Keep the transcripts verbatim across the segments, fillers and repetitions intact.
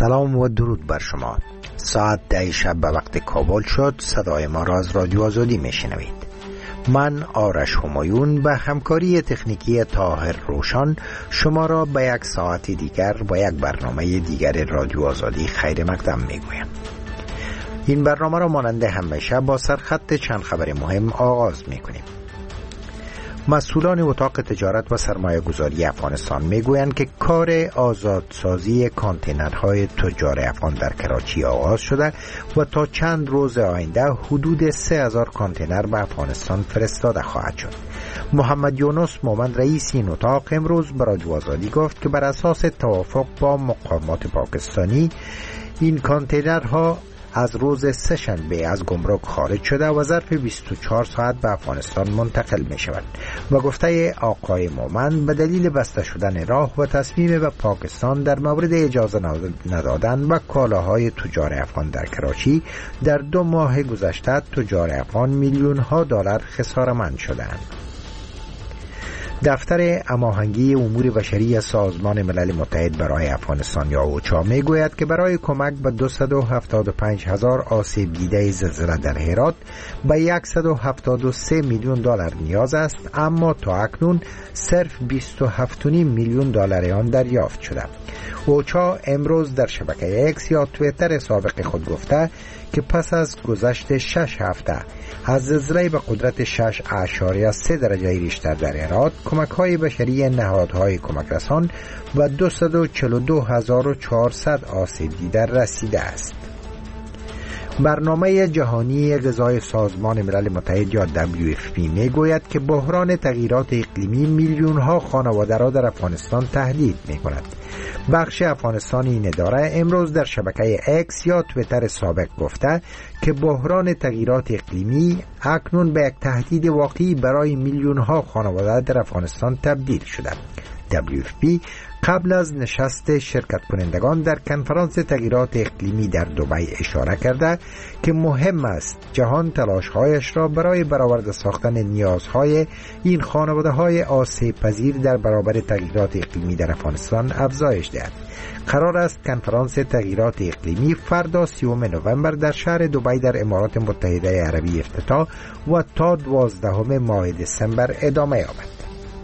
سلام و درود بر شما. ساعت ده شب به وقت کابل شد. صدای ما را از رادیو آزادی میشنوید. من آرش همایون به همکاری تکنیکی طاهر روشن شما را به یک ساعت دیگر با یک برنامه دیگر رادیو آزادی خیر مقدم میگویم. این برنامه را مانند همیشه با سرخط چند خبر مهم آغاز میکنیم. مسئولان اتاق تجارت و سرمایه گذاری افغانستان میگویند که کار آزادسازی کانتینرهای تجار افغان در کراچی آغاز شده و تا چند روز آینده حدود سه هزار کانتینر به افغانستان فرستاده خواهد شد. محمد یونس مومند رئیس این اتاق امروز به رادیو آزادی گفت که بر اساس توافق با مقامات پاکستانی این کانتینرها از روز سه شنبه از گمرک خارج شده و ظرف بیست و چهار ساعت به افغانستان منتقل می شوند و گفته آقای مومند به دلیل بسته شدن راه و تصمیم به پاکستان در مورد اجازه ندادن و کالاهای تجار افغان در کراچی در دو ماه گذشته تجار افغان میلیون ها دلار خساره‌مند شدند. دفتر هماهنگی امور بشری سازمان ملل متحد برای افغانستان یا اوچا می گوید که برای کمک به دویست و هفتاد و پنج هزار آسیب دیده زلزله در هرات به صد و هفتاد و سه میلیون دلار نیاز است، اما تا اکنون صرف بیست و هفت و نیم میلیون دلار آن دریافت شده. اوچا امروز در شبکه اکس یا توییتر سابق خود گفته که پس از گذشت شش هفته از زلزله به قدرت شش اعشاریه سه درجه ریشتر در هرات کمک‌های بشری نهادهای کمک رسان و دویست و چهل و دو هزار و چهارصد آسیب دیده رسیده است. برنامه جهانی غذای سازمان ملل متحد یا دبلیو اف پی می گوید که بحران تغییرات اقلیمی میلیون ها خانواده را در افغانستان تهدید می کند. بخش افغانستان این اداره امروز در شبکه اکس یا توییتر سابق گفته که بحران تغییرات اقلیمی اکنون به یک تهدید واقعی برای میلیون ها خانواده در افغانستان تبدیل شده. دبلیو اف پی قبل از نشست شرکت کنندگان در کنفرانس تغییرات اقلیمی در دبی اشاره کرده که مهم است جهان تلاش‌هایش را برای برآورده ساختن نیازهای این خانواده‌های آسیب پذیر در برابر تغییرات اقلیمی در افغانستان افزایش دهد. قرار است کنفرانس تغییرات اقلیمی فردا سیوم نوامبر در شهر دبی در امارات متحده عربی افتتاح و تا دوازدهم ماه دسامبر ادامه یابد.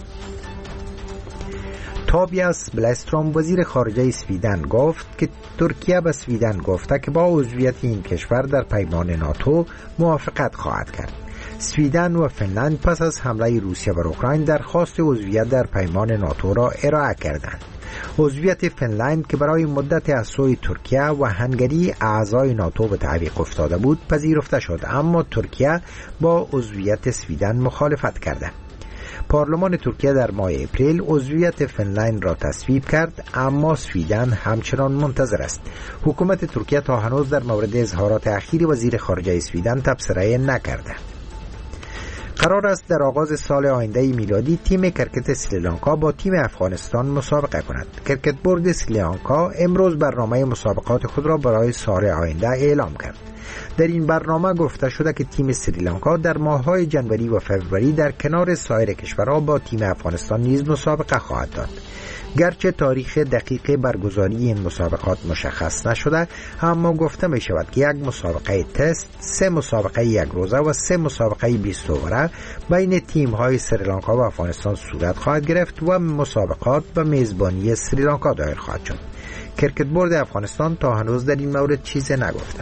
تابیاس بلستروم وزیر خارجه سویدن گفت که ترکیه به سویدن گفته که با عضویت این کشور در پیمان ناتو موافقت خواهد کرد. سویدن و فنلند پس از حمله روسیه بر اوکراین درخواست عضویت در پیمان ناتو را ارائه کردند. عضویت فنلند که برای مدت از سوی ترکیه و هنگری اعضای ناتو به تعویق افتاده بود پذیرفته شد، اما ترکیه با عضویت سویدن مخالفت کرده. پارلمان ترکیه در ماه اپریل عضویت فنلند را تصویب کرد، اما سویدن همچنان منتظر است. حکومت ترکیه تا هنوز در مورد اظهارات اخیر وزیر خارجه سویدن تبصره نکرده. قرار است در آغاز سال آینده میلادی تیم کرکت سریلانکا با تیم افغانستان مسابقه کند. کرکت بورد سریلانکا امروز برنامه مسابقات خود را برای سال آینده اعلام کرد. در این برنامه گفته شده که تیم سریلانکا در ماه‌های جنوری و فوریه در کنار سایر کشورها با تیم افغانستان نیز مسابقه خواهد داد. گرچه تاریخ دقیق برگزاری این مسابقات مشخص نشده، اما گفته می شود که یک مسابقه تست، سه مسابقه یک روزه و سه مسابقه بیست اووره بین تیم‌های سریلانکا و افغانستان صورت خواهد گرفت و مسابقات به میزبانی سریلانکا دایر خواهد شد. کرکت بورد افغانستان تا هنوز در این مورد چیزی نگفته.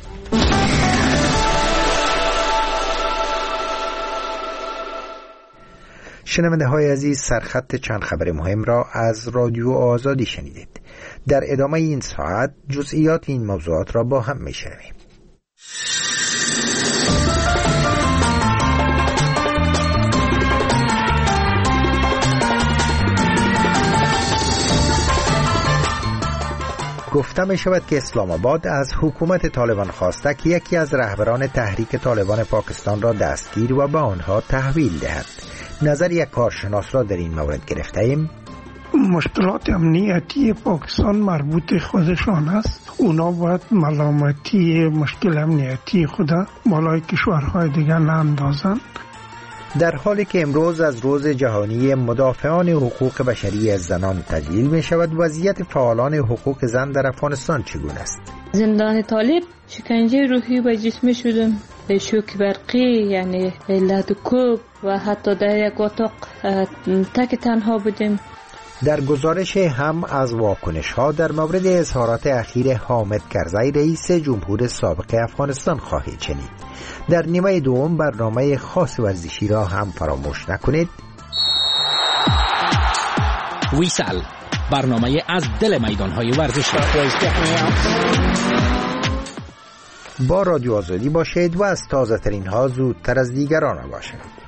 شنونده های عزیز، سرخط چند خبر مهم را از رادیو آزادی شنیدید. در ادامه این ساعت جزئیات این موضوعات را با هم می شنویم. گفته می شود که اسلام آباد از حکومت طالبان خواسته که یکی از رهبران تحریک طالبان پاکستان را دستگیر و به آنها تحویل دهد. نظر یک کارشناس را در این مورد گرفته ایم. مشکلات امنیتی پاکستان مربوط خودشان است. اونا باید ملامتی مشکل امنیتی خود بالای کشورهای دیگر ناندازند. در حالی که امروز از روز جهانی مدافعان حقوق بشری از زنان تجلیل می شود، وضعیت فعالان حقوق زن در افغانستان چگونه است؟ زندان طالب شکنجه روحی و جسمی شدم، شوک برقی، یعنی لدوکوب و حتی در یک اتاق تک تنها بودیم. در گزارش هم از واکنش ها در مورد اظهارات اخیر حامد کرزی رئیس جمهور سابق افغانستان خواهید شنید. در نیمه دوم برنامه خاص ورزشی را هم فراموش نکنید. ویسل، برنامه از دل میدان‌های ورزشی. با رادیو آزادی باشید و از تازه ترین ها زودتر از دیگران باشید.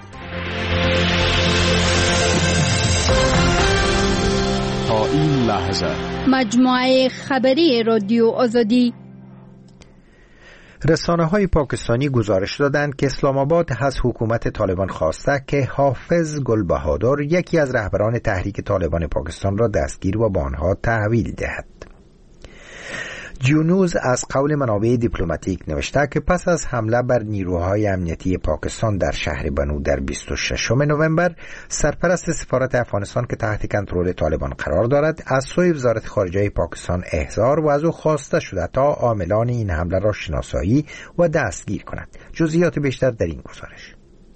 تا این لحظه مجموعه خبری رادیو آزادی. رسانه‌های پاکستانی گزارش دادند که اسلام آباد از حکومت طالبان خواسته که حافظ گل بهادر، یکی از رهبران تحریک طالبان پاکستان، را دستگیر و به آنها تحویل دهد. جیونیوز از قول منابع دیپلماتیک نوشته که پس از حمله بر نیروهای امنیتی پاکستان در شهر بنو در بیست و ششم نوامبر، سرپرست سفارت افغانستان که تحت کنترل طالبان قرار دارد از سوی وزارت خارجه پاکستان احضار و از او خواسته شده تا عاملان این حمله را شناسایی و دستگیر کند. جزئیات بیشتر در این گزارش.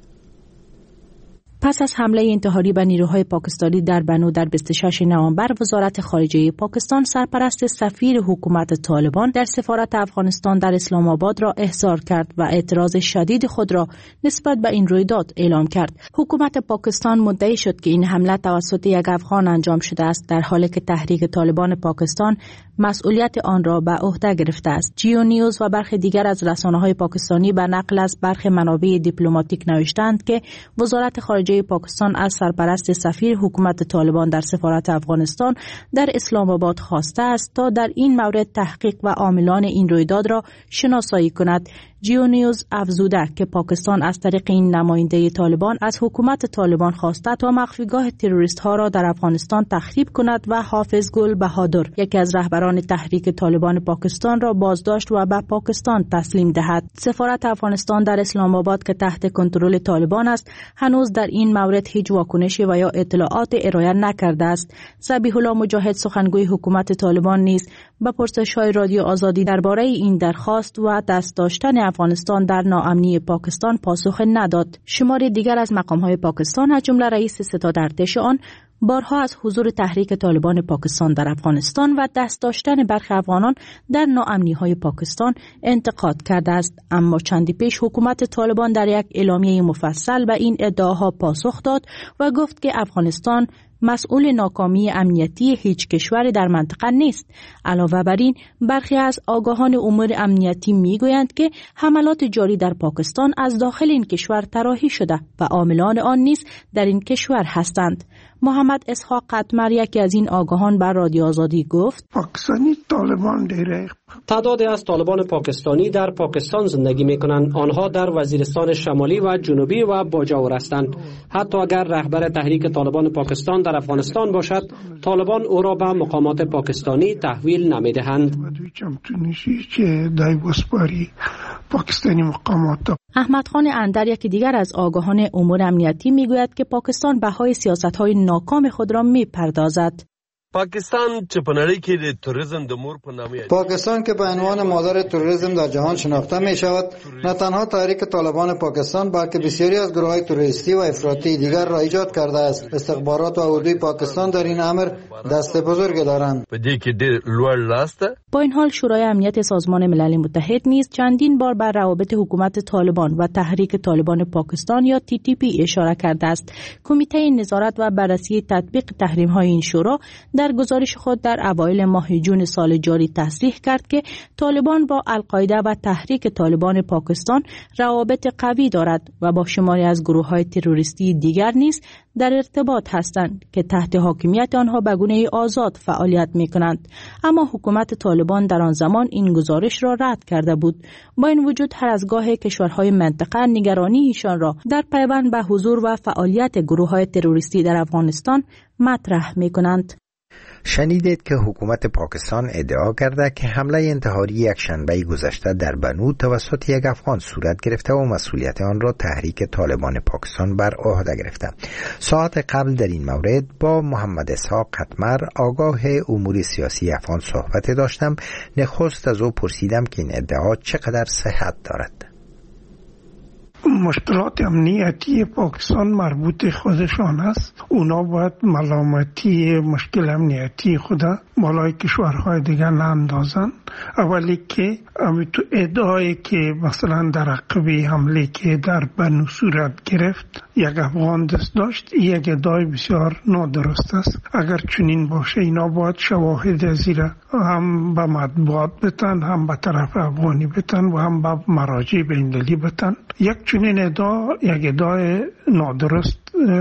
پس از حمله انتحاری به نیروهای پاکستانی در بنو در بیست و ششم نوامبر، وزارت خارجه پاکستان سرپرست سفیر حکومت طالبان در سفارت افغانستان در اسلام آباد را احضار کرد و اعتراض شدید خود را نسبت به این رویداد اعلام کرد. حکومت پاکستان مدعی شد که این حمله توسط یک افغان انجام شده است، در حالی که تحریک طالبان پاکستان مسئولیت آن را به عهده گرفته است. جیو نیوز و برخی دیگر از رسانه‌های پاکستانی به نقل از برخی منابع دیپلماتیک نوشتند که وزارت خارجه پاکستان از سرپرست سفیر حکومت طالبان در سفارت افغانستان در اسلام آباد خواسته است تا در این مورد تحقیق و عاملان این رویداد را شناسایی کند. جیو نیوز افزوده که پاکستان از طریق این نماینده طالبان از حکومت طالبان خواسته تا مخفیگاه تروریست ها را در افغانستان تخریب کند و حافظ گل بهادر، یکی از رهبران تحریک طالبان پاکستان، را بازداشت و به پاکستان تسلیم دهد. سفارت افغانستان در اسلام آباد که تحت کنترل طالبان است، هنوز در این مورد هیچ واکنشی و یا اطلاعات ارائه نکرده است. ذبیح الله مجاهد، سخنگوی حکومت طالبان، نیز به پرسش‌های رادیو آزادی درباره این درخواست و دست داشتن افغانستان در ناامنی پاکستان پاسخ نداد. شماری دیگر از مقام‌های پاکستان از جمله رئیس ستاد ارتش آن بارها از حضور تحریک طالبان پاکستان در افغانستان و دست داشتن برخی افغانان در ناامنی‌های پاکستان انتقاد کرده است. اما چندی پیش حکومت طالبان در یک اعلامیه مفصل به این ادعاها پاسخ داد و گفت که افغانستان مسئول ناکامی امنیتی هیچ کشوری در منطقه نیست. علاوه بر این، برخی از آگاهان امور امنیتی میگویند که حملات جاری در پاکستان از داخل این کشور طراحی شده و عاملان آن نیز در این کشور هستند. محمد اسحاق قطمر، یکی از این آگاهان، بر رادیو آزادی گفت: پاکستانی طالبان دیره تعدادی از طالبان پاکستانی در پاکستان زندگی میکنند. آنها در وزیرستان شمالی و جنوبی و باجاور هستند. حتی اگر رهبر تحریک طالبان پاکستان در افغانستان باشد، طالبان او را به مقامات پاکستانی تحویل نمیدهند. احمد خان اندر، یکی دیگر از آگاهان امور امنیتی، میگوید که پاکستان بهای سیاست‌های ناکام خود را میپردازد. پاکستان چې په نړۍ کې د توریزم د مور په نامه پاکستان که به عنوان مادر توریسم در جهان شناخته می شود، نه تنها تحریک طالبان پاکستان بلکه بسیاری از گروه‌های توریستی و افراطی دیگر را ایجاد کرده است. استخبارات و اردوی پاکستان در این امر دست بزرگ دارند. په دې کې ډېر لوړ لاس ده. با این حال شورای امنیت سازمان ملل متحد نیز چندین بار بر روابط حکومت طالبان و تحریک طالبان پاکستان یا تی تی پی اشاره کرده است. کمیته نظارت و بررسی تطبیق تحریم‌های این شورا در گزارش خود در اوایل ماه جون سال جاری تصریح کرد که طالبان با القاعده و تحریک طالبان پاکستان روابط قوی دارد و با شماری از گروه‌های تروریستی دیگر نیز در ارتباط هستند که تحت حاکمیت آنها به گونه آزاد فعالیت می‌کنند. اما حکومت طالبان در آن زمان این گزارش را رد کرده بود. با این وجود هر از گاه کشورهای منطقه نگرانی ایشان را در پیوند به حضور و فعالیت گروه‌های تروریستی در افغانستان مطرح می‌کنند. شنیدید که حکومت پاکستان ادعا کرده که حمله انتحاری یک شنبه گذشته در بنو توسط یک افغان صورت گرفته و مسئولیت آن را تحریک طالبان پاکستان بر عهده گرفته. ساعت قبل در این مورد با محمد اسحاق قطمر آگاه امور سیاسی افغان صحبت داشتم. نخست از او پرسیدم که این ادعا چقدر صحت دارد. مشکلات امنیتی پاکستان مربوط خودشان است. اونا باید ملامتی مشکل امنیتی خدا بالای کشورهای دیگر ناندازن. اولی که امی تو ادعایی که مثلا در عقب حمله که در بنو صورت گرفت یک افغان دست داشت، یک ادعای بسیار نادرست است. اگر چنین باشه اینا باید شواهد زیرا هم به مطبوعات بتن، هم به طرف افغانی بتن و هم به مراجع بین‌المللی بتن. یک چنین ادعا یک ادعای نادرست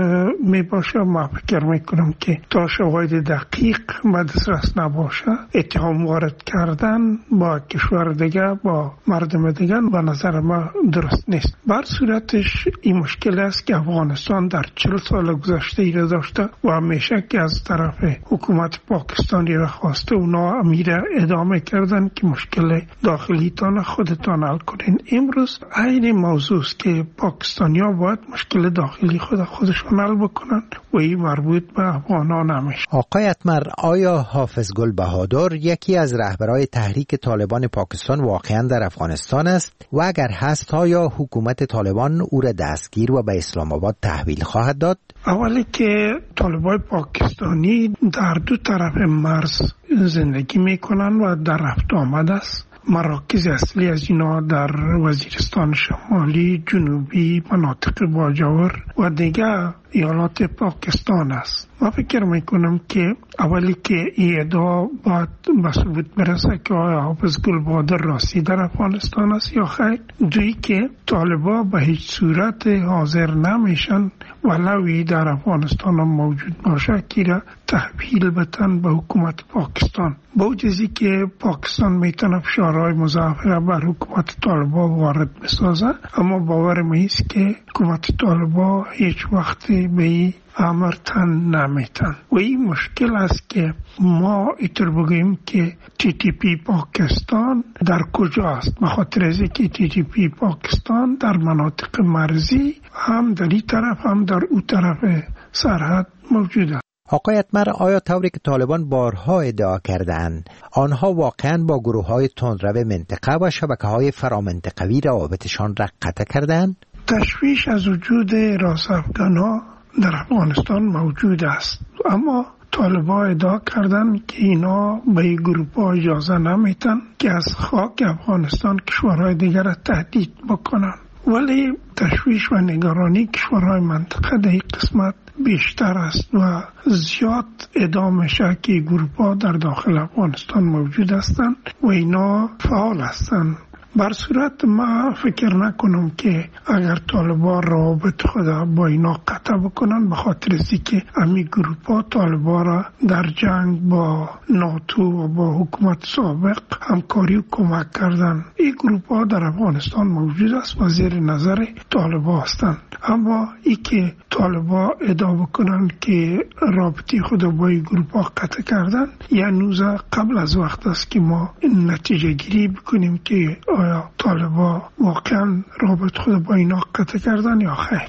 می باشه. ما فکر میکنم که تا شواهد دقیق به دسترس نباشه اتهام وارد کردن با کشور دیگه با مردم دیگه به نظر ما درست نیست. بر صورتش این مشکل است که افغانستان در چهل سال گذشته ای را داشته و همیشه که از طرف حکومت پاکستانی را خواسته اونا امیره ادامه کردن که مشکل داخلی تان خودتان حل کنین. امروز این موضوع است که پاکستانیا باید مشکل داخلی خود خودشون حل بکنن و این مربوط به افغانان همیشه. آقای اتمر، آیا حافظ گل بهادر یکی از رهبرای تحریک طالبان پاکستان واقعا در افغانستان است و اگر هست آیا حکومت طالبان او را دستگیر و به اسلام آباد تحویل خواهد داد؟ اولی که طالبان پاکستانی در دو طرف مرز زندگی میکنن و در رفت آمد است. مراکز اصلی از اینا در وزیرستان شمالی، جنوبی، مناطق باجاور و دیگر ایالات پاکستان است. ما فکر میکنم که اولی که این ادعا باید به ثبوت برسه که آیا حافظ گل بهادر راستی در افغانستان است یا خیر. دویی که طالبا به هیچ صورت حاضر نمیشن ولوی در افغانستان هم موجود باشه که را تحویل بتن به حکومت پاکستان. با وجودی که پاکستان میتونه فشارهای مضاعفه بر حکومت طالبا وارد بسازه، اما باور میست که حکومت طالبا هیچ وقتی به این امر تن نمیتن و این مشکل است که ما ایتر بگیم که تی تی پی پاکستان در کجا است. به خاطر از اینکه تی تی پی پاکستان در مناطق مرزی هم در این طرف هم در اون طرف سرحد موجود است. آقای اتمر، آیا طوری که طالبان بارها ادعا کردند آنها واقعا با گروه‌های تندرو منطقه و شبکه‌های فرامنطقوی روابطشان را قطع کردند؟ تشویش از وجود راس افغان‌ها در افغانستان موجود است، اما طالبان ادعا کردن که اینا به این گروه‌ها اجازه نمیتن که از خاک افغانستان کشورهای دیگر را تهدید بکنن. ولی تشویش و نگرانی کشورهای منطقه در این قسمت بیشتر است و زیاد ادامه میشه که گروه‌ها در داخل افغانستان موجود هستند و اینا فعال هستند. بر صورت ما فکر نکنم که اگر طالبان روابط خدا با اینا قطع بکنن، به خاطر از اینکه امی گروه‌ها طالبان را در جنگ با ناتو و با حکومت سابق همکاری و کمک کردن. این گروه‌ها در افغانستان موجود است و زیر نظر طالبان هستند. اما ای که طالبان ادعا بکنن که رابطی خود با این گروه‌ها قطع کردن، یعنی قبل از وقت است که ما نتیجه گیری بکنیم که آیا طالبان واقعا رابط خود با اینا قطع کردن یا خیر.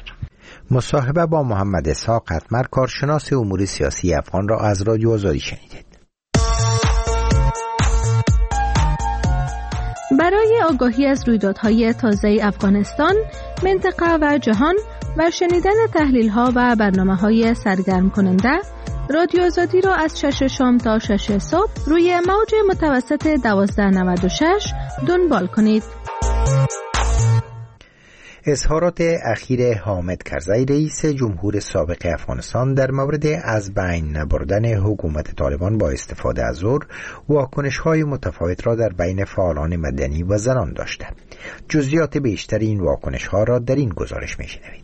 مصاحبه با محمد اسحاق قطمر، کارشناس امور سیاسی افغان را از رادیو آزادی شنیدید. برای آگاهی از رویدادهای تازه افغانستان، منطقه و جهان و شنیدن تحلیل‌ها و برنامه‌های سرگرم کننده، رادیو آزادی را از شش شام تا شش صبح روی موج متوسط دوازده نود و شش دنبال کنید. اظهارات اخیر حامد کرزی رئیس جمهور سابق افغانستان در مورد از بین نبردن حکومت طالبان با استفاده از زور واکنش‌های متفاوت را در بین فعالان مدنی و زنان داشته. جزئیات بیشتر این واکنش‌ها را در این گزارش می‌شنوید.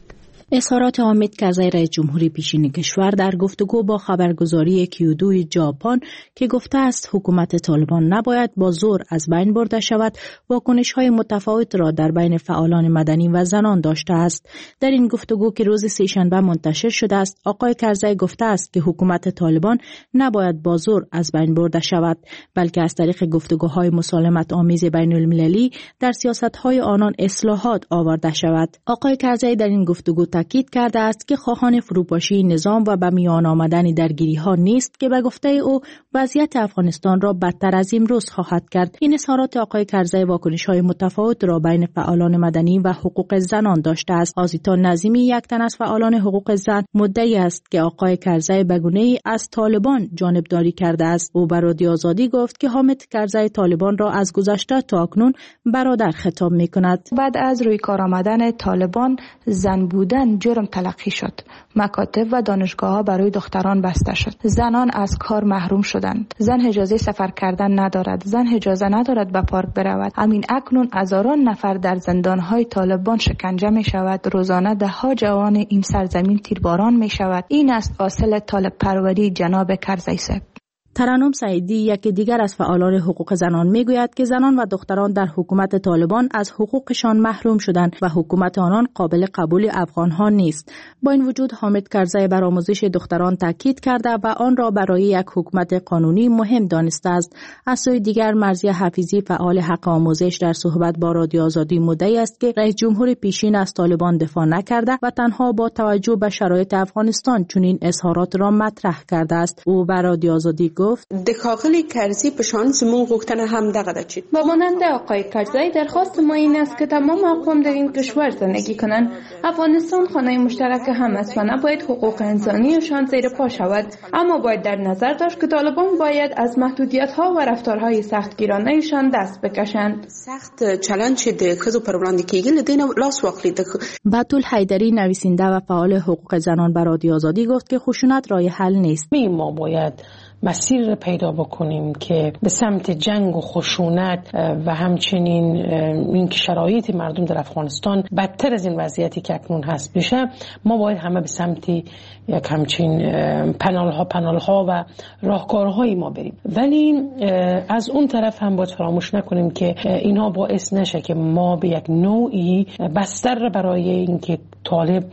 اظهارات حامد کرزی رئیس جمهوری پیشین کشور در گفتگو با خبرگزاری کیودو ژاپن که گفته است حکومت طالبان نباید با زور از بین برده شود، واکنش‌های متفاوت را در بین فعالان مدنی و زنان داشته است. در این گفتگو که روز سه‌شنبه منتشر شده است، آقای کرزی گفته است که حکومت طالبان نباید با زور از بین برده شود، بلکه از طریق گفتگوهای مسالمت آمیز بین المللی در سیاست‌های آنان اصلاحات آورده شود. آقای کرزی در این گفتگو تاکید کرده است که خواهان فروپاشی نظام و به میان آمدن درگیری‌ها نیست که به گفته او وضعیت افغانستان را بدتر از امروز خواهد کرد. این اظهارات آقای کرزی واکنش‌های متفاوت را بین فعالان مدنی و حقوق زنان داشته است. آزیتا نظیمی، یک تن از فعالان حقوق زن، مدعی است که آقای کرزی به گونه‌ای از طالبان جانبداری کرده است. او به رادیو آزادی گفت که حامد کرزی طالبان را از گذشته تا اکنون برادر خطاب می‌کند. بعد از روی کار آمدن طالبان زن بودن جرم تلقی شد. مکاتب و دانشگاه‌ها برای دختران بسته شد. زنان از کار محروم شدند. زن اجازه سفر کردن ندارد. زن اجازه ندارد به پارک برود. همین اکنون هزاران نفر در زندان‌های طالبان شکنجه می‌شود. روزانه ده ها جوان این سرزمین تیرباران می‌شود. این است حاصل طالب پروری جناب کرزی صاحب. ترنم سعیدی، یکی دیگر از فعالان حقوق زنان، میگوید که زنان و دختران در حکومت طالبان از حقوقشان محروم شدند و حکومت آنان قابل قبول افغانها نیست. با این وجود حامد کرزی بر آموزش دختران تاکید کرده و آن را برای یک حکومت قانونی مهم دانسته است. از سوی دیگر مرضیه حفیظی، فعال حق آموزش، در صحبت با رادیو آزادی مدعی است که رئیس جمهور پیشین از طالبان دفاع نکرده و تنها با توجه به شرایط افغانستان چنین اظهارات را مطرح کرده است. او بر رادیو آزادی گفت د ښاغلي کرزي په شان زموږ غوښتنه هم دغه ده چې با مانند آقای کرزی درخواست ما این است که تمام اقوام در این کشور زندگی کنند. افغانستان خانه مشترک هم است و نباید حقوق انسانیشان زیر پا شود، اما باید در نظر داشت که طالبان باید از محدودیت‌ها و رفتارهای سختگیرانه‌شان دست بکشند. سخت چالش د ښځو پر وړاندې کېږي له دې لاس واخلي. بتول حیدری، نویسنده و فعال حقوق زنان، بر رادیو آزادی گفت که خشونت راه حل نیست. ما باید مسیر را پیدا بکنیم که به سمت جنگ و خشونت و همچنین اینکه شرایط مردم در افغانستان بدتر از این وضعیتی که اکنون هست بشه. ما باید همه به سمت یک همچین پنالها پنالها و راهکارهای ما بریم، ولی از اون طرف هم باید فراموش نکنیم که اینها باعث نشه که ما به یک نوعی بستر برای اینکه طالب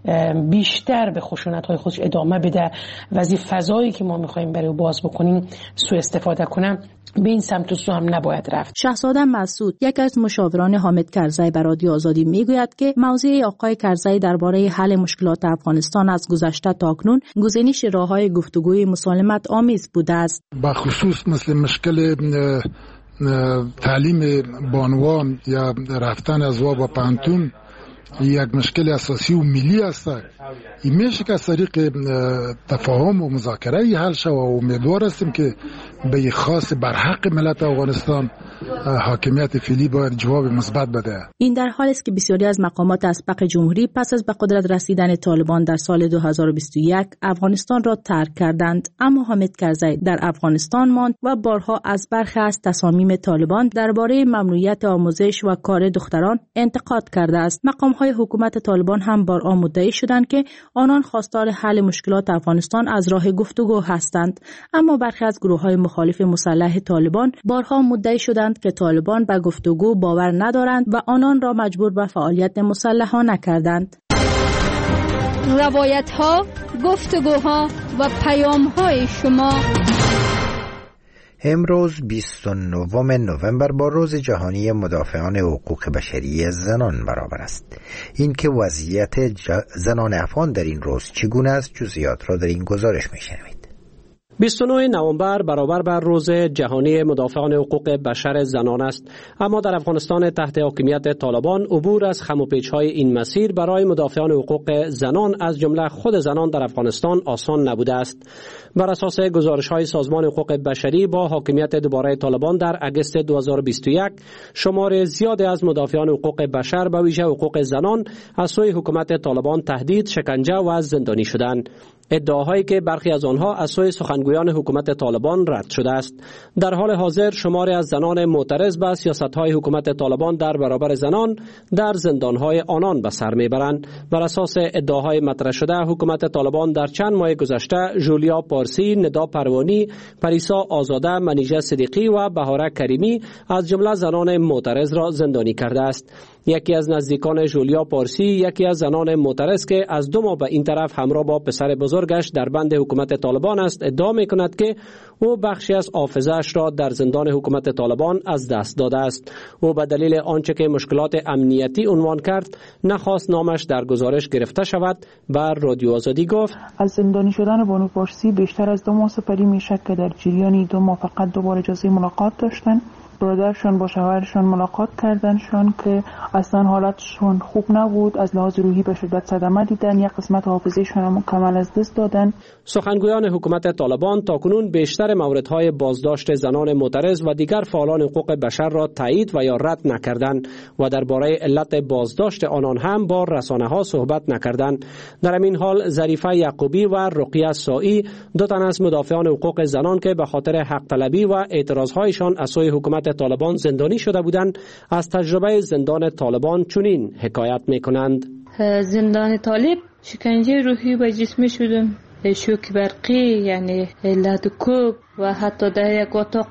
بیشتر به خشونت‌های خودش ادامه بده و از این فضایی که ما می‌خوایم برای باز بکنیم سوء استفاده کنه، به این سمت و سو هم نباید رفت. شهزاده مسعود، یک از مشاوران حامد کرزی، بر رادیو آزادی میگوید که موضوع آقای کرزی درباره حل مشکلات افغانستان از گذشته تا اکنون گزینش راه‌های گفتگوی مسالمت آمیز بوده است. به خصوص مثل مشکل تعلیم بانوان یا رفتن از وا به پانتون یک مشکل اساسی و ملی است. این میشه که از طریق تفاهم و مذاکره حل شود و امیدوار هستیم که به خاص بر حق ملت افغانستان حاکمیت فعلی باید جواب مثبت بده. این در حالی است که بسیاری از مقامات اسبق جمهوری پس از به قدرت رسیدن طالبان در سال دو هزار و بیست و یک افغانستان را ترک کردند، اما حامد کرزی در افغانستان ماند و بارها از برخی از تصامیم طالبان درباره ممنوعیت آموزش و کار دختران انتقاد کرده است. مقام‌های حکومت طالبان هم بارها مدعی شدند که آنان خواستار حل مشکلات افغانستان از راه گفتگو هستند، اما برخی از گروه‌های مخالف مسلح طالبان بارها مدعی شدند که طالبان به گفتگو باور ندارند و آنان را مجبور به فعالیت مسلحانه نکردند. روایت‌ها، گفتگوها و پیام‌های شما. امروز بیست و نهم نوامبر با روز جهانی مدافعان حقوق بشری زنان برابر است. این که وضعیت زنان افغان در این روز چگونه است، جزئیات را در این گزارش می‌شنوید. بیست و نهم نوامبر برابر بر روز جهانی مدافعان حقوق بشر زنان است، اما در افغانستان تحت حاکمیت طالبان عبور از خم و پیچ‌های این مسیر برای مدافعان حقوق زنان از جمله خود زنان در افغانستان آسان نبوده است. بر اساس گزارش‌های سازمان حقوق بشری، با حاکمیت دوباره طالبان در اگست دو هزار و بیست و یک شمار زیادی از مدافعان حقوق بشر به ویژه حقوق زنان از سوی حکومت طالبان تهدید، شکنجه و زندانی شدند. ادعاهایی که برخی از آنها از سوی سخنگوی سخنگویان حکومت طالبان رد شده است. در حال حاضر شماری از زنان معترض به سیاست‌های حکومت طالبان در برابر زنان در زندان‌های آنان به سر می‌برند. بر اساس ادعاهای مطرح شده حکومت طالبان در چند ماه گذشته جولیا پارسی، ندا پروانی، پریسا آزاده، منیژه صدیقی و بهاره کریمی از جمله زنان معترض را زندانی کرده است. یکی از نزدیکان جولیا پارسی، یکی از زنان معترض که از دو ماه به این طرف همراه با پسر بزرگش در بند حکومت طالبان است، ادعا می‌کند که او بخشی از حافظه‌اش را در زندان حکومت طالبان از دست داده است. او به دلیل آنچه که مشکلات امنیتی عنوان کرد نخواست نامش در گزارش گرفته شود. بر رادیو آزادی گفت: از زندانی شدن بانو پارسی بیشتر از دو ماه سپری میشه که در جریان دو ماه فقط دوباره اجازه ملاقات داشتن. برادرشان با شوهرشان ملاقات کردنشان که اصلا حالتشون خوب نبود، از لحاظ روحی به شدت صدمه دیدن، یک قسمت حافظه‌شان هم کامل از دست دادن. سخنگویان حکومت طالبان تاکنون بیشتر موردهای بازداشت زنان معترض و دیگر فعالان حقوق بشر را تایید و یا رد نکردند و درباره علت بازداشت آنان هم با رسانه‌ها صحبت نکردند. در این حال ظریفه یعقوبی و رقیه سائی، دو تن از مدافعان حقوق زنان که به خاطر حق طلبی و اعتراضهایشان از سوی حکومت طالبان زندانی شده بودند، از تجربه زندان طالبان چنین حکایت میکنند: زندان طالب شکنجه روحی و جسمی شدم، شوک برقی، یعنی لدوکوب و حتی در یک اتاق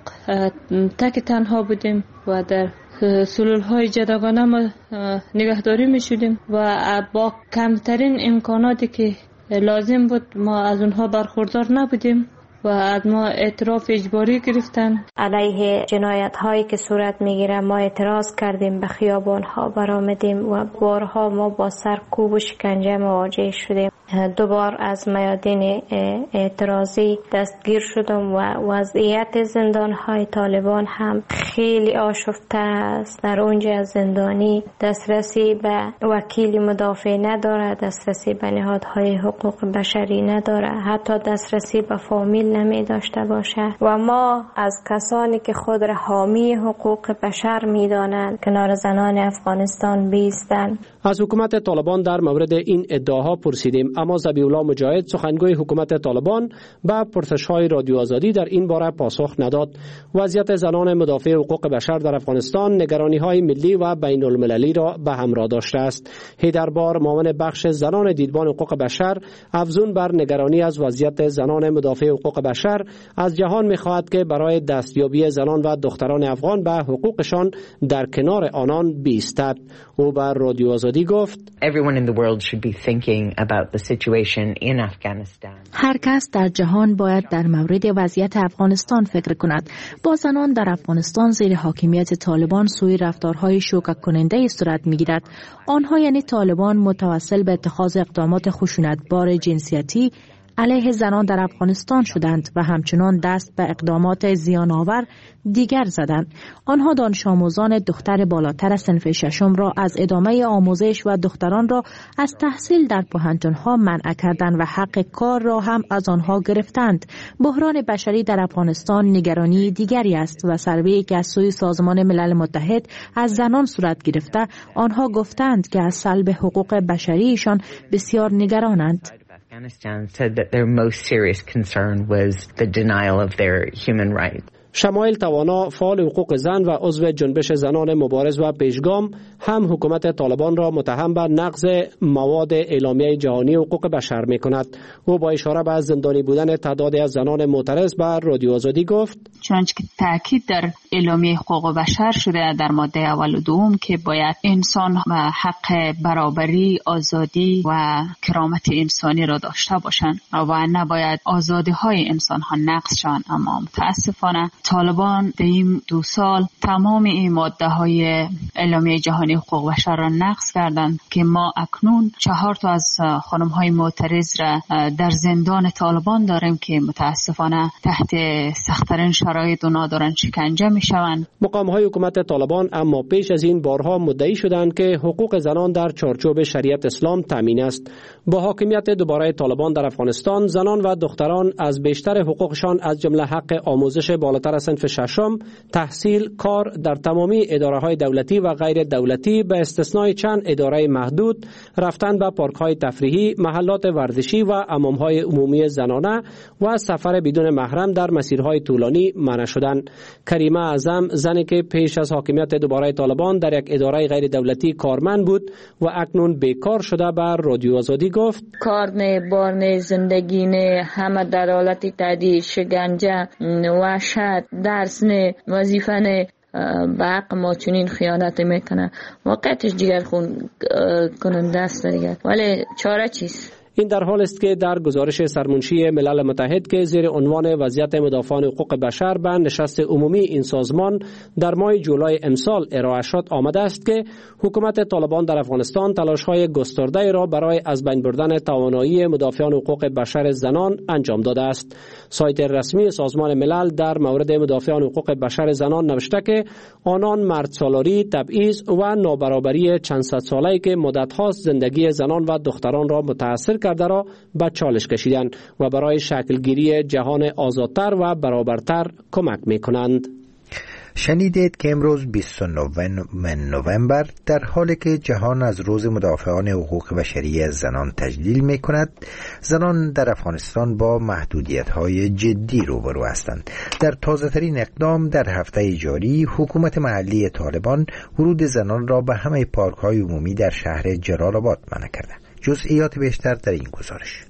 تک تنها بودیم و در سلول های جداگانه ما نگهداری می شدیم و با کمترین امکاناتی که لازم بود ما از اونها برخوردار نبودیم و از ما اعتراف اجباری گرفتن. علیه جنایت هایی که صورت میگیره ما اعتراض کردیم، به خیابان ها برآمدیم و بارها ما با سرکوب و شکنجه مواجه شدیم. دوبار از میادین اعتراضی دستگیر شدم و وضعیت زندان های طالبان هم خیلی آشفته است. در اونجا از زندانی دسترسی به وکیل مدافع نداره، دسترسی به نهادهای حقوق بشری نداره، حتی دسترسی به فامیل نمی داشته باشه و ما از کسانی که خود را حامی حقوق بشر می دانند کنار زنان افغانستان بیستن. از حکومت طالبان در مورد این ادعاها پرسیدیم، اما ذبیح الله مجاهد سخنگوی حکومت طالبان به پرسش‌های رادیو آزادی در این باره پاسخ نداد. وضعیت زنان مدافع حقوق بشر در افغانستان نگرانی‌های ملی و بین المللی را به همراه داشته است. هیدربار، معاون بخش زنان دیدبان حقوق بشر، افزون بر نگرانی از وضعیت زنان مدافع حقوق بشر، از جهان می‌خواهد که برای دستیابی زنان و دختران افغان به حقوقشان در کنار آنان بایستد. او بر رادیو آزادی گفت: Everyone in the world should be thinking about the situation in Afghanistan. هر کس در جهان باید در مورد وضعیت افغانستان فکر کند. با زنان در افغانستان زیر حاکمیت طالبان سوی رفتارهای شوکه کننده صورت می‌گیرد. آنها یعنی طالبان متوسل به اتخاذ اقدامات خشونتبار جنسیتی علیه زنان در افغانستان شدند و همچنان دست به اقدامات زیان‌آور دیگر زدند. آنها دانش آموزان دختر بالاتر صنف ششم را از ادامه آموزش و دختران را از تحصیل در پوهنتون‌ها منع کردند و حق کار را هم از آنها گرفتند. بحران بشری در افغانستان نگرانی دیگری است و سروی که از سوی سازمان ملل متحد از زنان صورت گرفته، آنها گفتند که از سلب حقوق بشریشان بسیار نگرانند. Afghanistan said that their most serious concern was the denial of their human rights. شمایل توانا، فعال حقوق زن و عضو جنبش زنان مبارز و پیشگام، هم حکومت طالبان را متهم به نقض مواد اعلامیه جهانی حقوق بشر می کند. او با اشاره به زندانی بودن تعدادی از زنان معترض به رادیو آزادی گفت: چنانچه که تاکید در اعلامیه حقوق بشر شده در ماده اول و دوم که باید انسان حق برابری، آزادی و کرامت انسانی را داشته باشند و نباید آزادی های انسان ها نقض شوند. اما متاسفانه طالبان در این دو سال تمام این ماده های اعلامیه جهانی حقوق بشر را نقض کردند که ما اکنون چهار تا از خانم های معترض را در زندان طالبان داریم که متاسفانه تحت سخت‌ترین شرایط و نادارن شکنجه می شوند. مقام های حکومت طالبان اما پیش از این بارها مدعی شدند که حقوق زنان در چارچوب شریعت اسلام تامین است. با حاکمیت دوباره طالبان در افغانستان، زنان و دختران از بیشتر حقوقشان از جمله حق آموزش بالاتر بالاتر از صنف ششم، تحصیل، کار در تمامی اداره های دولتی و غیر دولتی به استثنای چند اداره محدود، رفتن به پارک های تفریحی، محلات ورزشی و حمام های عمومی زنانه و سفر بدون محرم در مسیرهای طولانی منع شدند. کریمه اعظم، زنی که پیش از حاکمیت دوباره طالبان در یک اداره غیر دولتی کارمند بود و اکنون بیکار شده، به رادیو آزادی گفت: کار نه، بار نه، زندگی نه، همه در حالت تعدی، شکنجه، وحشت، درس نه، وظیفه نه. به حق ما چنین خیانت میکنه، واقعیتش جگر خون کننده است دیگه، ولی چاره چیست؟ این در حال است که در گزارش سرمنشی ملل متحد که زیر عنوان وضعیت مدافعان حقوق بشر به نشست عمومی این سازمان در ماه جولای امسال ارائه شد آمده است که حکومت طالبان در افغانستان تلاش‌های گسترده را برای از بین بردن توانایی مدافعان حقوق بشر زنان انجام داده است. سایت رسمی سازمان ملل در مورد مدافعان حقوق بشر زنان نوشته که آنان مردسالاری، تبعیض و نابرابری چند صد ساله‌ای که مدت‌هاست زندگی زنان و دختران را متأثر کرده را به چالش کشیدند و برای شکلگیری جهان آزادتر و برابرتر کمک می‌کنند. شنیدید که امروز بیست و نه نوامبر در حالی که جهان از روز مدافعان حقوق بشری زنان تجلیل می کند، زنان در افغانستان با محدودیت‌های جدی روبرو هستند. در تازه‌ترین اقدام در هفته جاری، حکومت محلی طالبان ورود زنان را به همه پارک‌های عمومی در شهر جلال آباد منع کرده. جزئیات بیشتر در این گزارش.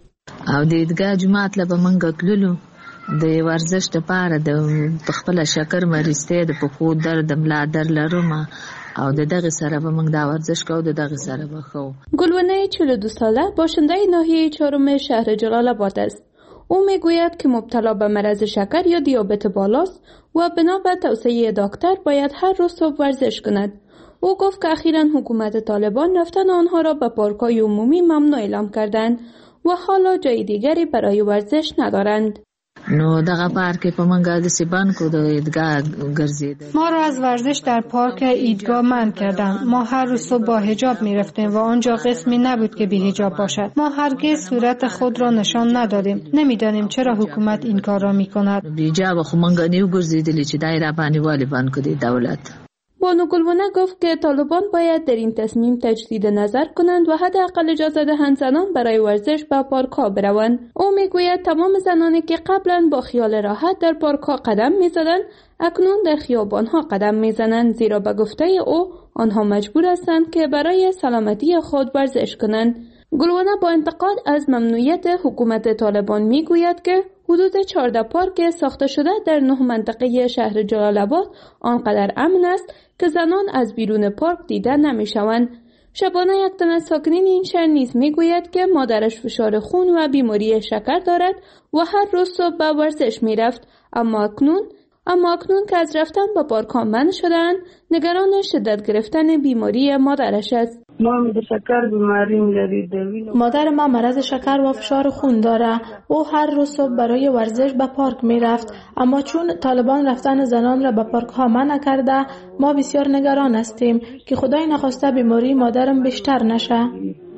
او د عیدګاه جماعت له به منګه تللو د ورزش لپاره د خپل شکر مریضتیا د پښو درد د ملا درد لرم او د دغه سره به موږ دا ورزش کوو، د دغه سره به خو. گلوانه چهل و دو ساله باشنده ناحیه چهارم شهر جلال آباد است. او میگوید که مبتلا به مرض شکر یا دیابت بالاست و بنا به توصیه دکتر باید هر روز صبح ورزش کند. او گفت که اخیراً حکومت طالبان رفتن آنها را به پارک‌های عمومی ممنوع اعلام کردند و حالا جای دیگری برای ورزش ندارند. نو دغه پارک په منګه د سیبان کو د عیدګاه ګرځیدل. ما را از ورزش در پارک عیدگاه منع کردند. ما هر روز صبح با حجاب می رفتیم و آنجا قسمی نبود که بی حجاب باشد. ما هرگز صورت خود را نشان ندادیم. نمیدانیم چرا حکومت این کار را می کند. بی حجاب خو منګه نیو ګرځیدل چې دای را باندې والی باندې کو دی دولت. بانو گلوانه گفت که طالبان باید در این تصمیم تجدید نظر کنند و حداقل اجازه دهند زنان برای ورزش به پارک‌ها بروند. او میگوید تمام زنانی که قبلا با خیال راحت در پارک‌ها قدم می‌زدند اکنون در خیابان‌ها قدم می‌زنند، زیرا به گفته او آنها مجبور هستند که برای سلامتی خود ورزش کنند. گلوانه با انتقاد از ممنوعیت حکومت طالبان میگوید که حدود چهارده پارک ساخته شده در نه منطقه شهر جلال آباد آنقدر امن است که زنان از بیرون پارک دیده نمیشوند. شبانه یک تن از ساکنین این شهر نیز میگوید که مادرش فشار خون و بیماری شکر دارد و هر روز صبح به ورزش میرفت، اما اکنون اما اکنون که از رفتن به پارک منع شدند نگران شدت گرفتن بیماری مادرش است. ما د شکر بیماری لري. مادر ما مرض شکر و فشار خون داره. او هر روز صبح برای ورزش به پارک می رفت، اما چون طالبان رفتن زنان را به پارک ها منع کرده ما بسیار نگران هستیم که خدای نخواسته بیماری مادرم بیشتر نشه.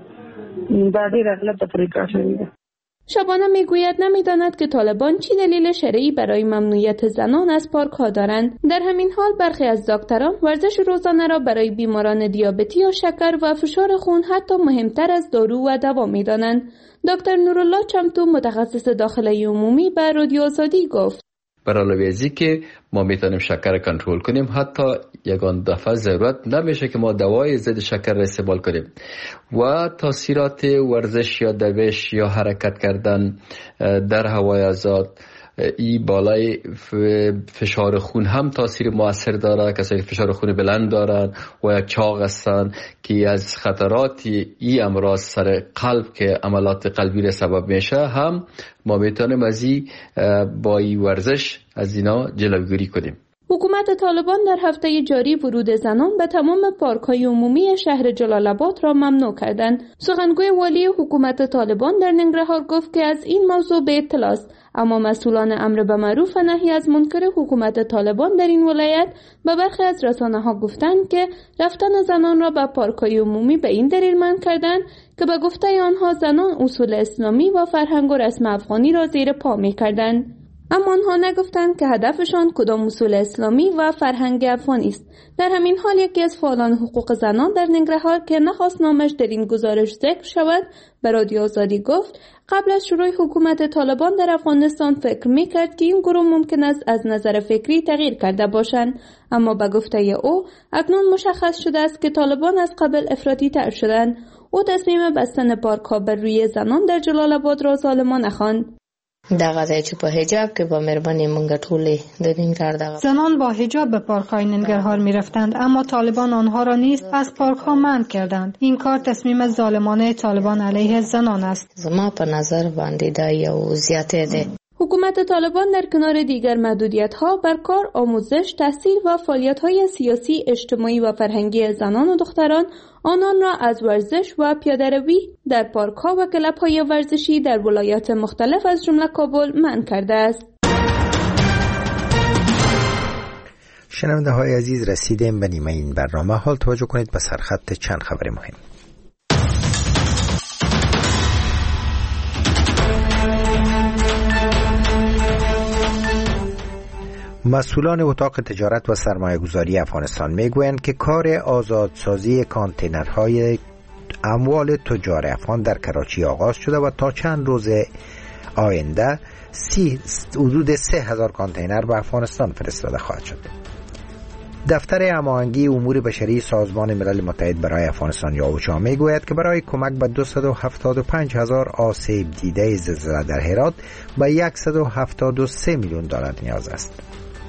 بعدی رغلت پریکاشن. شبانه میگوید نمیداند که طالبان چی دلیل شرعی برای ممنوعیت زنان از پارک ها دارند. در همین حال برخی از دکتران ورزش روزانه را برای بیماران دیابتی یا شکر و فشار خون حتی مهمتر از دارو و دوا میدانند. دکتر نورالله چمتو متخصص داخلی عمومی به رادیو آزادی گفت: برای ویزی که ما میتونیم شکر کنترل کنیم، حتی یگان دفعه ضرورت نمیشه که ما دوای ضد شکر را استعمال کنیم و تاثیرات ورزش یا دوش یا حرکت کردن در هوای آزاد، ای بالای فشار خون هم تاثیر موثر داره. کسایی که فشار خون بلند دارن و یک چاق هستن که از خطرات ای امراض سر قلب که عملات قلبی را سبب میشه هم ما میتونیم از این با این ورزش از اینا جلوگیری کنیم. حکومت طالبان در هفته جاری ورود زنان به تمام پارک‌های عمومی شهر جلال آباد را ممنوع کردند. سخنگوی والی حکومت طالبان در ننگرهار گفت که از این موضوع به اطلاع است، اما مسئولان امر به معروف و نهی از منکر حکومت طالبان در این ولایت به برخی از رسانه‌ها گفتند که رفتن زنان را به پارک‌های عمومی به این دلیل منع کردند که به گفته آنها زنان اصول اسلامی و فرهنگ و رسم افغانی را زیر پا می‌کردند. اما آنها نگفتند که هدفشان کدام اصول اسلامی و فرهنگ افغانی است. در همین حال یکی از فعالان حقوق زنان در ننگرهار که نخواست نامش در این گزارش ذکر شود به رادیو آزادی گفت قبل از شروع حکومت طالبان در افغانستان فکر میکرد که این گروه ممکن است از نظر فکری تغییر کرده باشند، اما به گفته او اکنون مشخص شده است که طالبان از قبل افراطی تر شدند. او تصمیم بستن پارک ها بر روی زنان در جلال آباد را ظالمانه خواند. دغه ځای چې په حجاب کې به مهرباني مونږ ټولې د ننګرهار دغه زنان با حجاب به پارک های ننگرهار می رفتند، اما طالبان آنها را نیز از پارک ها منع کردند. این کار تصمیم ظالمانه طالبان علیه زنان است. زما په نظر باندې دا یو زیاته ده. حکومت طالبان در کنار دیگر محدودیت‌ها بر کار، آموزش، تحصیل و فعالیت‌های سیاسی، اجتماعی و فرهنگی زنان و دختران آنان را از ورزش و پیاده‌روی در پارک‌ها و کلب‌های ورزشی در ولایات مختلف از جمله کابل منع کرده است. شنونده های عزیز، رسیدیم به نیمه این برنامه. حال توجه کنید به سرخط چند خبر مهم. مسئولان اتاق تجارت و سرمایه گذاری افغانستان میگویند که کار آزادسازی کانتینرهای اموال تجار افغان در کراچی آغاز شده و تا چند روز آینده سی حدود سه هزار کانتینر به افغانستان فرستاده خواهد شد. دفتر هماهنگی امور بشری سازمان ملل متحد برای افغانستان یا اوچا میگوید که برای کمک به دویست و هفتاد و پنج هزار آسیب دیده زلزله در هرات به صد و هفتاد و سه میلیون دلار نیاز است.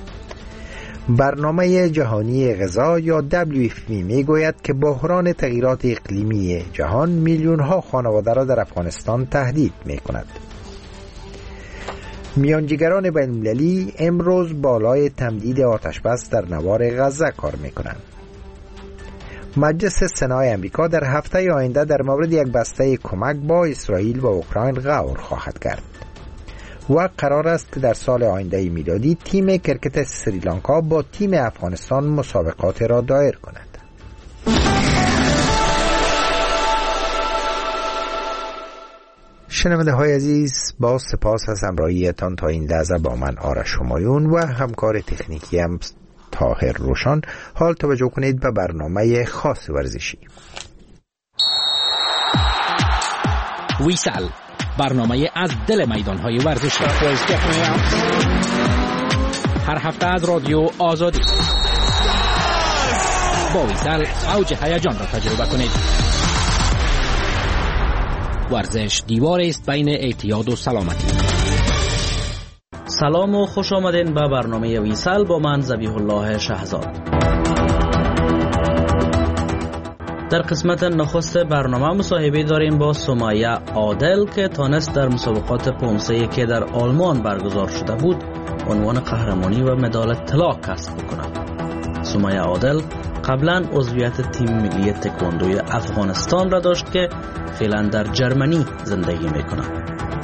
برنامه جهانی غذا یا دبلیو اف پی میگوید که بحران تغییرات اقلیمی جهان میلیون ها خانواده را در افغانستان تهدید میکند. میانجیگران بین المللی امروز بالای تمدید آتش بس در نوار غزه کار میکنند. مجلس سنای امریکا در هفته آینده در مورد یک بسته کمک با اسرائیل و اوکراین غور خواهد کرد و قرار است که در سال آینده میلادی تیم کرکت سریلانکا با تیم افغانستان مسابقات را دایر کند. شنونده های عزیز، با سپاس از همراهیتان تا این لحظه با من آرش همایون و همکار تکنیکی هم طاهر روشان. حال توجه کنید به برنامه خاص ورزشی. ویسال، برنامه از دل میدانهای ورزشی، هر هفته از رادیو آزادی. با ویسال اوج هیجان را تجربه کنید. ورزش دیوار است بین اعتیاد و سلامتی. سلام و خوش آمدین به برنامه ویسال با من ذبیح الله شهزاد. در قسمت نخست برنامه مصاحبه داریم با سمیه عادل که تانست در مسابقات پومسه که در آلمان برگزار شده بود عنوان قهرمانی و مدال طلا کسب بکند. سمیه عادل قبلا عضویت تیم ملی تکواندوی افغانستان را داشت که فعلا در جرمنی زندگی میکنه.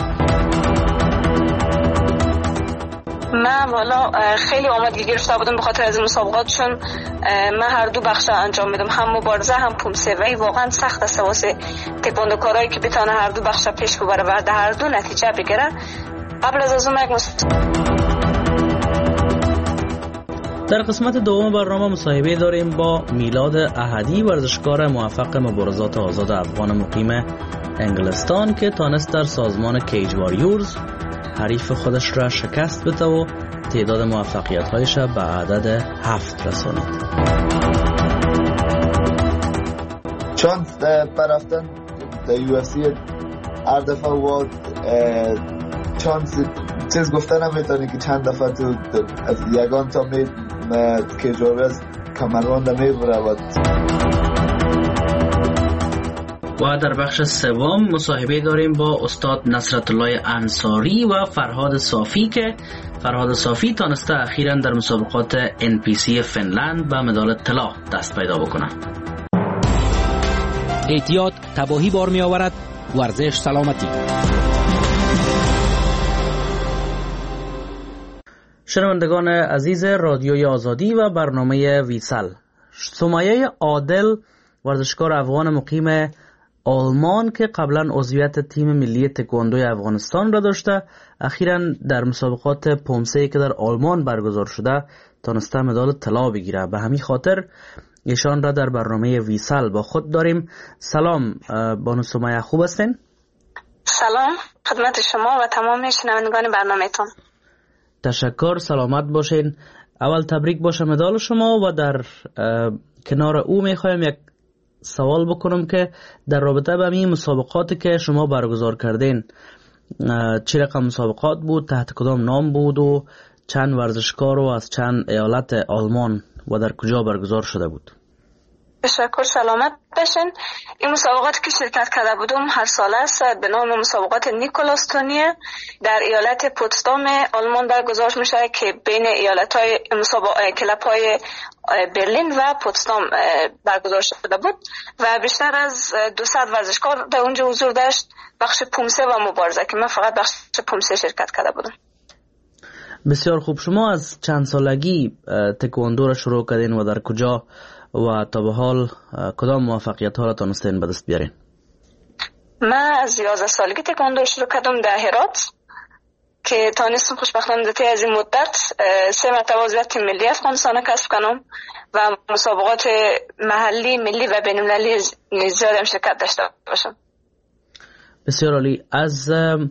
من والا خیلی آمادگی گرفته بودم به خاطر از مسابقات، چون من هر دو بخش انجام میدم، هم مبارزه هم پومسه، و واقعا سخت است واسه تکواندوکارایی که بتونه هر دو بخش پیش ببره و در هر دو نتیجه بگیره. قبل از از اون یک در قسمت دوم برنامه مصاحبه داریم با میلاد احدی، ورزشکار موفق مبارزات آزاد افغان مقیم انگلستان که تانست در سازمان کیج واریورز حریف خودش را شکست بده و تعداد موفقیت‌هایش به عدد هفت رساند. چانس برفتن در یو اف سی هر دفعه و چانس چیز گفتن هم میتونی که چند دفعه تو از یگان تا می که جوری از کمران می برود. و در بخش سوم مصاحبه داریم با استاد نصرت الله انصاری و فرهاد صافی که فرهاد صافی تانسته اخیراً در مسابقات ان پی سی فنلند به مدال طلا دست پیدا بکنه. اعتیاد تباهی بار می آورد، ورزش سلامتی. شنوندگان عزیز رادیوی آزادی و برنامه ویسال، سمیه عادل ورزشکار افغان مقیم آلمان که قبلا عضویت تیم ملی تکواندوی افغانستان را داشته، اخیراً در مسابقات پومسه که در آلمان برگزار شده تانسته مدال طلا بگیره. به همین خاطر ایشان را در برنامه ویسال با خود داریم. سلام بانو سمیه، خوب هستین؟ سلام خدمت شما و تمام شنوندگان برنامه‌تون. تشکر، سلامت باشین. اول تبریک باشه مدال شما و در کنار او میخوایم یک سوال بکنم که در رابطه با این مسابقاتی که شما برگزار کردین، چه رقم مسابقات بود، تحت کدام نام بود و چند ورزشکار و از چند ایالت آلمان و در کجا برگزار شده بود؟ تشکر، سلامت باشین. این مسابقاتی که شرکت کرده بودم هر ساله است به نام مسابقات نیکولاس تونیه در ایالت پوتسدام آلمان برگزار میشه که بین ایالت‌های مسابقات کلب‌های برلین و پوتسدام برگزار شده بود و بیشتر از دویست ورزشکار در اونجا حضور داشت، بخش پومسه و مبارزه که من فقط بخش پومسه شرکت کرده بودم. بسیار خوب. شما از چند سالگی تکواندو را شروع کردین و در کجا و تا به حال کدام موفقیت ها را تانستین به دست بیارین؟ من از یازده سالگی تکواندو شروع کردم در هرات که تانستم خوشبختانه در از این مدت سه مرتبه عضویت تیم ملی افغانستان کسب کنم و مسابقات محلی، ملی و بین المللی زیاد هم شرکت داشته باشم. بسیار عالی. از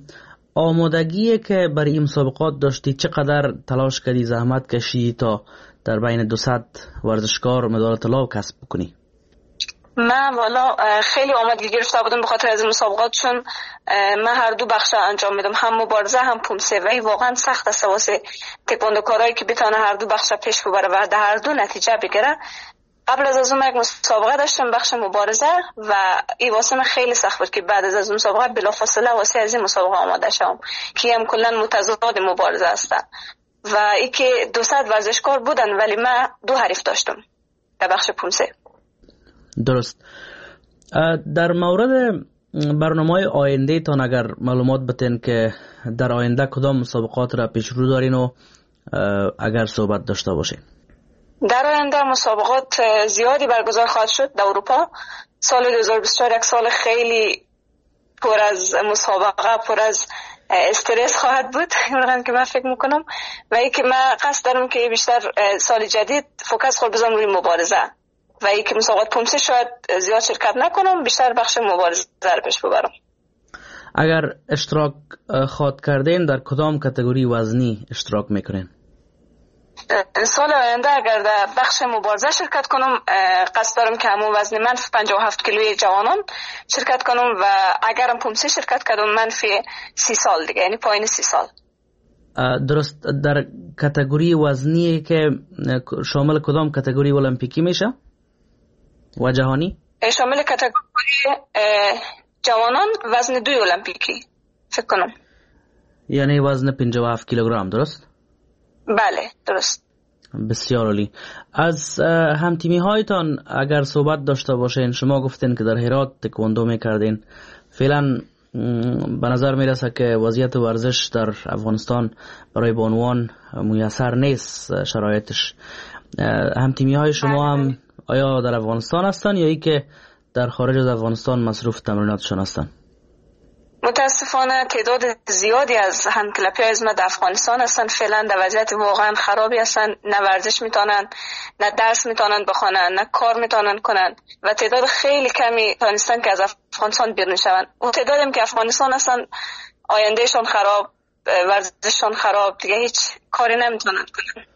آمادگی که برای این مسابقات داشتی چقدر تلاش کردی، زحمت کشیدی تا در بین دویست ورزشکار مدال طلا کسب بکنی؟ من والا خیلی آمادگی گرفته بودم به خاطر از این مسابقات، چون من هر دو بخش انجام میدم، هم مبارزه هم پومسه و واقعا سخت است واسه تکواندوکارایی که بتونه هر دو بخش پیش ببره و در هر دو نتیجه بگیره. قبل از از اون یک مسابقه داشتم بخش مبارزه و این واسه من خیلی سخت بود که بعد از از مسابقه بلافاصله واسه از این مسابقه آماده شوم که هم کلا متضاد مبارزه است و ای که دویست ورزشکار بودن ولی من دو حریف داشتم در بخش پومسه. درست. در مورد برنامه آینده تان اگر معلومات بتین که در آینده کدام مسابقات را پیش رو دارین و اگر صحبت داشته باشین؟ در آینده مسابقات زیادی برگزار خواهد شد در اروپا. سال دو هزار و بیست و چهار یک سال خیلی پر از مسابقه، پر از استرس خواهد بود رقم که من فکر میکنم و ای که من قصد دارم که بیشتر سال جدید فوکس خود بزنم روی مبارزه و ای که مسابقات پومسه شاید زیاد شرکت نکنم، بیشتر بخش مبارزه رو پیش ببرم. اگر اشتراک خواهد کردین در کدام کاتگوری وزنی اشتراک میکنین؟ سال آینده اگر در بخش مبارزه شرکت کنم قصد دارم که همون وزن منفی پنجاه و هفت کیلوی جوانان شرکت کنم و اگرم پومسه شرکت کردم منفی سی سال دیگه، یعنی پایین سی سال. درست. در کاتگوری وزنی که شامل کدام کاتگوری المپیکی میشه و جهانی؟ شامل کاتگوری جوانان وزن دوی المپیکی فکر کنم، یعنی وزن پنجاه و هفت کیلوگرم. درست؟ بله درست. بسیار عالی. از همتیمی هایتان اگر صحبت داشته باشین، شما گفتین که در هرات تکواندو میکردین، فعلا به نظر میرسه که وضعیت ورزش در افغانستان برای بانوان میسر نیست شرایطش. همتیمی های شما هم آیا در افغانستان هستن یا ای که در خارج از افغانستان مصروف تمریناتشان هستن؟ متاسفانه تعداد زیادی از همکلبی از ما در افغانستان هستن، فعلا در وضعیت واقعا خرابی هستن، نه ورزش میتونن، نه درس میتونن بخونن، نه کار میتونن کنن و تعداد خیلی کمی تانستن که از افغانستان بیرون شون. و تعدادی که افغانستان هستن آیندهشون خراب، ورزششون خراب، دیگه هیچ کاری نمیتونن کنن.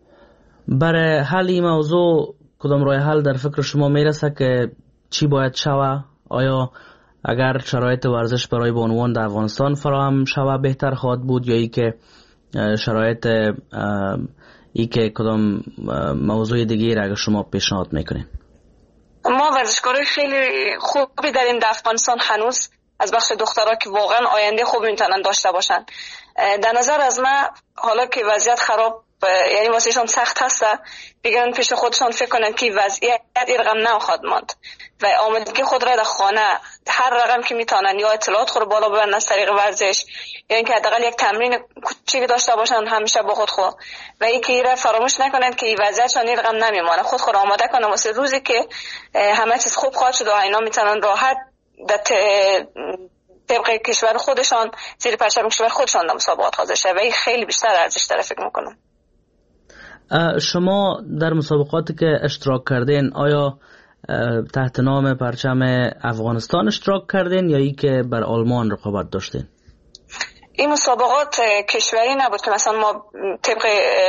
برای حل این موضوع کدام راه حل در فکر شما میرسه که چی باید شوه؟ آیا اگر شرایط ورزش برای بانوان در افغانستان فراهم شوه بهتر خواهد بود یا ای که شرایط ای که کدام موضوع دیگه را اگر شما پیشنهاد میکنین؟ ما ورزشکارای خیلی خوبی داریم در افغانستان هنوز، از بخش دخترها که واقعا آینده خوبی میتونن داشته باشن. در نظر از من حالا که وضعیت خراب یعنی واسهشون سخت هست، بگیرن پیش خودشون فکر کنن که وضعیت این رقم نخواهد ماند و آمادگی خود را در خانه هر رقم که میتونن یا اطلاعات خود بالا ببرن از طریق ورزش یا اینکه حداقل یک تمرین کوچیکی داشته باشن همیشه با خود خود و اینکه این را فراموش نکنن که این وضعیتشون این رقم نمیمونه، خود خود آماده کنن واسه روزی که همه چیز خوب خواهد شد و اینا میتونن راحت در طبق کشور خودشان زیر پرچم کشور خودشان در مسابقات حاضر شد و این خیلی بیشتر ارزش داره فکر میکنم. شما در مسابقاتی که اشتراک کردین آیا تحت نام پرچم افغانستان اشتراک کردین یا ای که بر آلمان رقابت داشتین؟ این مسابقات کشوری نبود که مثلا ما طبق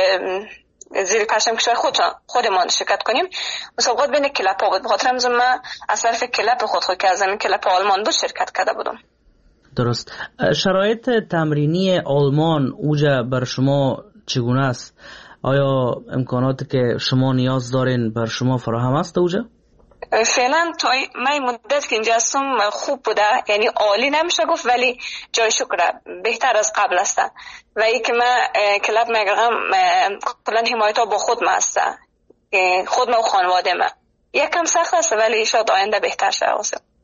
زیر پرچم کشور خودمان خودمان شرکت کنیم. مسابقات بین کلاب ها بود. بخاطر همین من از طرف کلاب خود خود که از زمین کلاب آلمان بود شرکت کرده بودم. درست. شرایط تمرینی آلمان اوجا بر شما چگونه است؟ آیا امکاناتی که شما نیاز دارین بر شما فراهم است اوجا؟ فعلا تا من مدت که اینجا هستم خوب بوده، یعنی عالی نمیشه گفت ولی جای شکر بهتر از قبل است. و ای که من کلاب میگم کلا حمایت ها با خود ما است، خود ما و خانواده ما یکم سخت است ولی شاید آینده بهتر شه.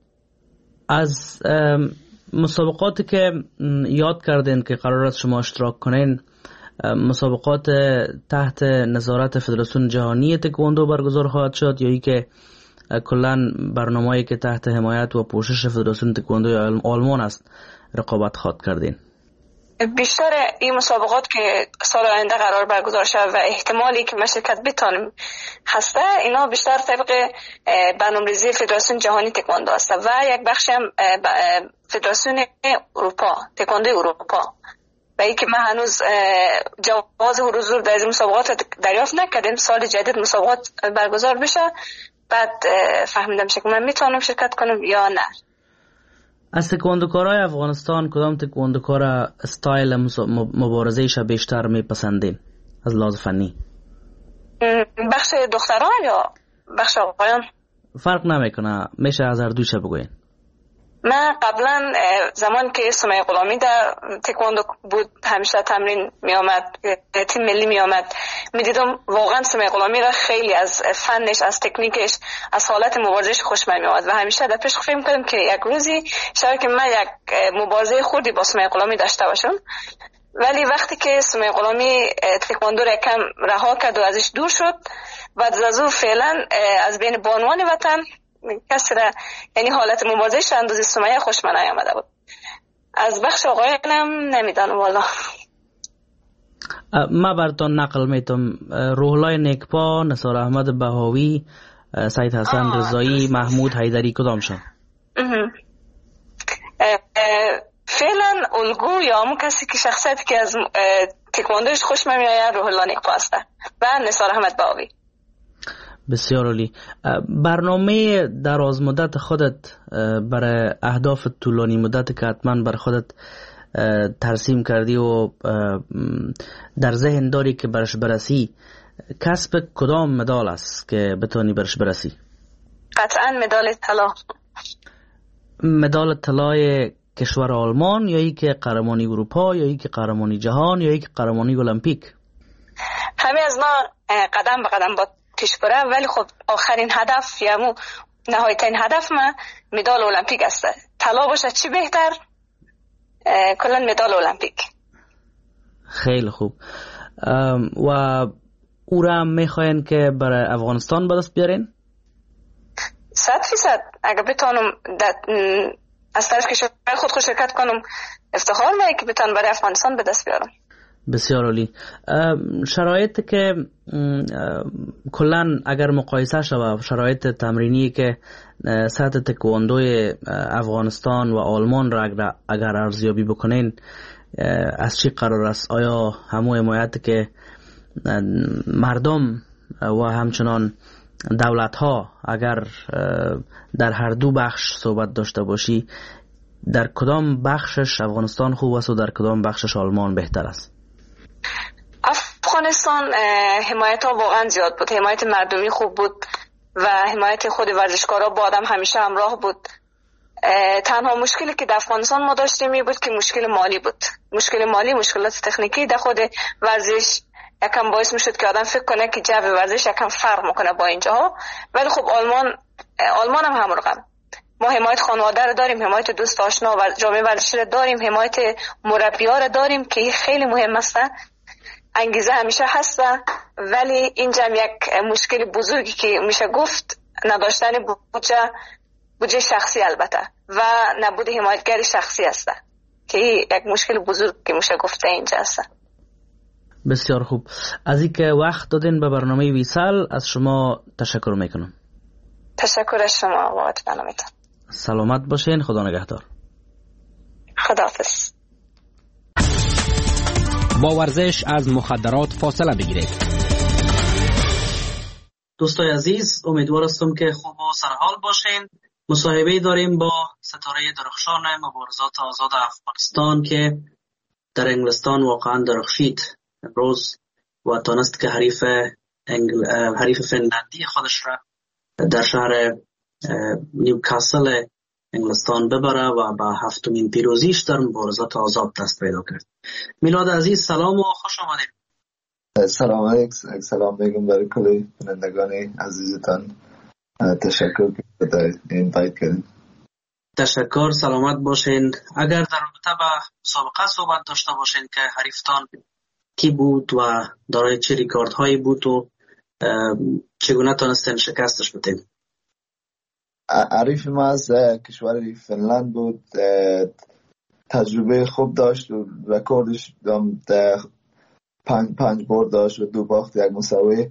از مسابقاتی که یاد کردین که قرار است شما اشتراک کنین، مسابقات تحت نظارت فدراسیون جهانی تکواندو برگزار خواهد شد یا ای که کلا برنامه‌ای که تحت حمایت و پوشش فدراسیون تکواندو آلمان است رقابت خواهد کردین؟ بیشتر این مسابقات که سال آینده قرار برگزار شود و احتمالی که شرکت بتانیم هسته، اینا بیشتر طبق برنامه‌ریزی فدراسیون جهانی تکواندو است و یک بخشی هم فدراسیون اروپا تکواندو اروپا. و ای که من هنوز جواز حضور در این مسابقات دریافت نکردم. سال جدید مسابقات برگزار بشه بعد فهمیدم که من میتونم شرکت کنم یا نه. از تکواندوکارای افغانستان کدام تکواندوکار استایل مبارزه‌ایش بیشتر میپسندین از لحاظ فنی؟ بخش دختران یا بخش آقایان؟ فرق نمیکنه، میشه از هر دوش بگوین. من قبلا زمان که سمیه غلامی در تکواندو بود همیشه تمرین می آمد، تیم ملی می آمد، می دیدم واقعا سمیه غلامی را خیلی از فنش، از تکنیکش، از حالت مبارزش خوش می آمد و همیشه در پیش فکر کردم که یک روزی شاید که من یک مبارزه خوردی با سمیه غلامی داشته باشم. ولی وقتی که سمیه غلامی تکواندو را کم رها کرد و ازش دور شد، بعد از اون فعلا از بین بانوان وطن کسی را یعنی حالت مبارزش اندازه سمیه خوش من نیامده بود. از بخش آقایانم نمیدانم والا. ما براتون نقل میتم روحلای نیکپا، نثار احمد بهاوی، سید حسن رضایی، محمود حیدری کدام شد؟ فعلا الگو یا همون کسی که شخصیتی که از تکواندوش خوش من میآید روحلا نیکپا است و نثار احمد بهاوی. بسیار عالی. برنامه دراز مدت خودت برای اهداف طولانی مدت که حتما بر خودت ترسیم کردی و در ذهن داری که برش برسی، کسب کدام مدال است که بتونی برش برسی؟ قطعا مدال طلا. مدال طلای کشور آلمان یا ای که قهرمانی اروپا یا ای که قهرمانی جهان یا ای که قهرمانی المپیک؟ همه از ما قدم به قدم با پیش بره، ولی خب آخرین هدف یا مو نهایترین هدف ما مدال المپیک است. طلا باشه چی بهتر، کلا مدال المپیک. خیلی خوب. و او را میخواین که برای افغانستان به دست بیارین؟ صد فیصد. اگر بتونم از طرف کشور خود خود شرکت کنم افتخار می‌کنم که بتونم برای افغانستان به دست بیارم. بسیار عالی. شرایط که کلن اگر مقایسه شود شرایط تمرینی که سطح تکواندوی افغانستان و آلمان را اگر ارزیابی بکنین از چی قرار است؟ آیا همون حمایت که مردم و همچنان دولت ها اگر در هر دو بخش صحبت داشته باشی، در کدام بخشش افغانستان خوب است و در کدام بخشش آلمان بهتر است؟ افغانستان حمایت ها واقعا زیاد بود، حمایت مردمی خوب بود و حمایت خود ورزشکارا با آدم همیشه همراه بود. تنها مشکلی که در افغانستان ما داشتیم این بود که مشکل مالی بود. مشکل مالی، مشکلات تکنیکی در خود ورزش یکم باعث میشد که آدم فکر کنه که جو ورزش یکم فرق میکنه با اینجاها. ولی خب آلمان آلمان هم همون رقم. ما حمایت خانواده رو داریم، حمایت دوست آشنا و جامعه ورزشی رو داریم، حمایت مربی‌ها رو داریم که این خیلی مهم است. انگیزه همیشه هست، ولی اینجا یک مشکل بزرگی که میشه گفت نداشتن بودجه بودجه شخصی. البته و نبود حمایتگر شخصی است که یک مشکل بزرگ که میشه گفته اینجا است. بسیار خوب. از اینکه وقت دادین به برنامه ویسال از شما تشکر میکنم. تشکر از شما بابت برنامه‌تان. سلامت باشین. خدا نگهدار. خداحافظ. با ورزش از مخدرات فاصله بگیرید. دوستای عزیز، امیدوار هستم که خوب و سرحال باشین. مصاحبه داریم با ستاره درخشان مبارزات آزاد افغانستان که در انگلستان واقعا درخشید امروز و تانست که حریف انگل... حریف فنلندی خودش را در شهر نیوکاسل انگلستان ببره و با هفتمین پیروزیش در مبارزات آزاد دست پیدا کرد. میلاد عزیز سلام و خوش آمدید. سلام علیکم. سلام میگم برای کل بینندگان عزیزتان. تشکر که اینوایت کردین. تشکر. سلامت باشین. اگر در رابطه با مسابقه صحبت داشته باشین که حریفتان کی بود و دارای چه ریکاردهایی بود و چگونه تانستین شکستش بدین؟ حریف ما از کشور فنلند بود. تجربه خوب داشت و رکوردش پنج پنج برد داشت و دو باخت یک مساوی.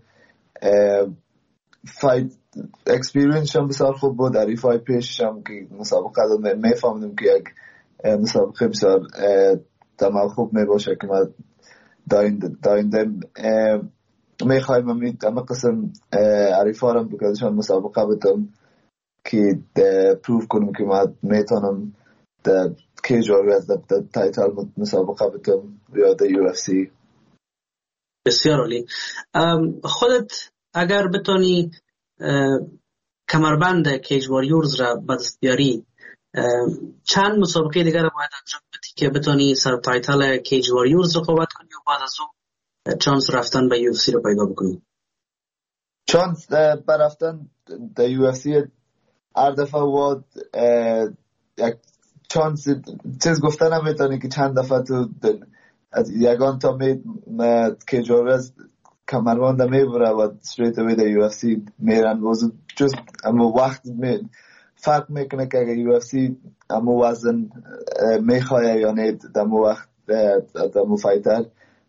فایت اکسپیرینس هم بسیار خوب بود. حریفای پیشش هم که مسابقه داد میفهمیدم که یک مسابقه بسیار تمام خوب میباشه که ما داینده میخوایم امید اما قسم حریفا رو بکردشان مسابقه بدم که پروف کنم که ما میتونم در که جاری از در تایتل مسابقه بدم یا در یو اف سی. بسیار عالی. خودت اگر بتونی کمربند کیج واریورز را به دست بیاری، چند مسابقه دیگر را باید انجام بدی که بتونی سر تایتل کیج واریورز رقابت کنی و بعد از اون چانس رفتن به یو اف سی رو پیدا بکنی؟ چانس به رفتن در یو اف سی هر دفعه واد یک چانس چیز گفتن نمیتونی که چند دفعه تو از یگان تا می کیج واریورز کمربند میبره و استریت اوی در یو اف سی میرن وزن جز اما وقت می فرق میکنه که اگر یو اف سی اما وزن میخواه یا نه دمو وقت دمو فایتر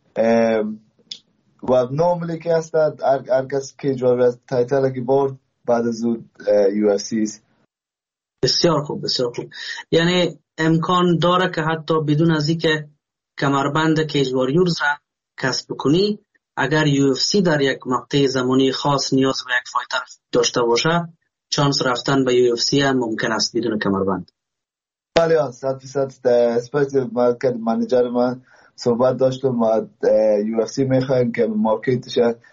و نورملی که هست هر کس که جوری از تایتل که برد بعد از اون یو اف سی. بسیار خوب بسیار خوب. یعنی امکان داره که حتی بدون از اینکه کمربند کیج واریورز را کسب کنی، اگر یو اف سی در یک مقطع زمانی خاص نیاز به یک فایتر داشته باشه، چانس رفتن به یو اف سی هم ممکن است بدون کمربند. بله صد درصد. اسپیشلی ما که منیجر من صحبت داشتم ما یو اف سی میخوایم که مارکتش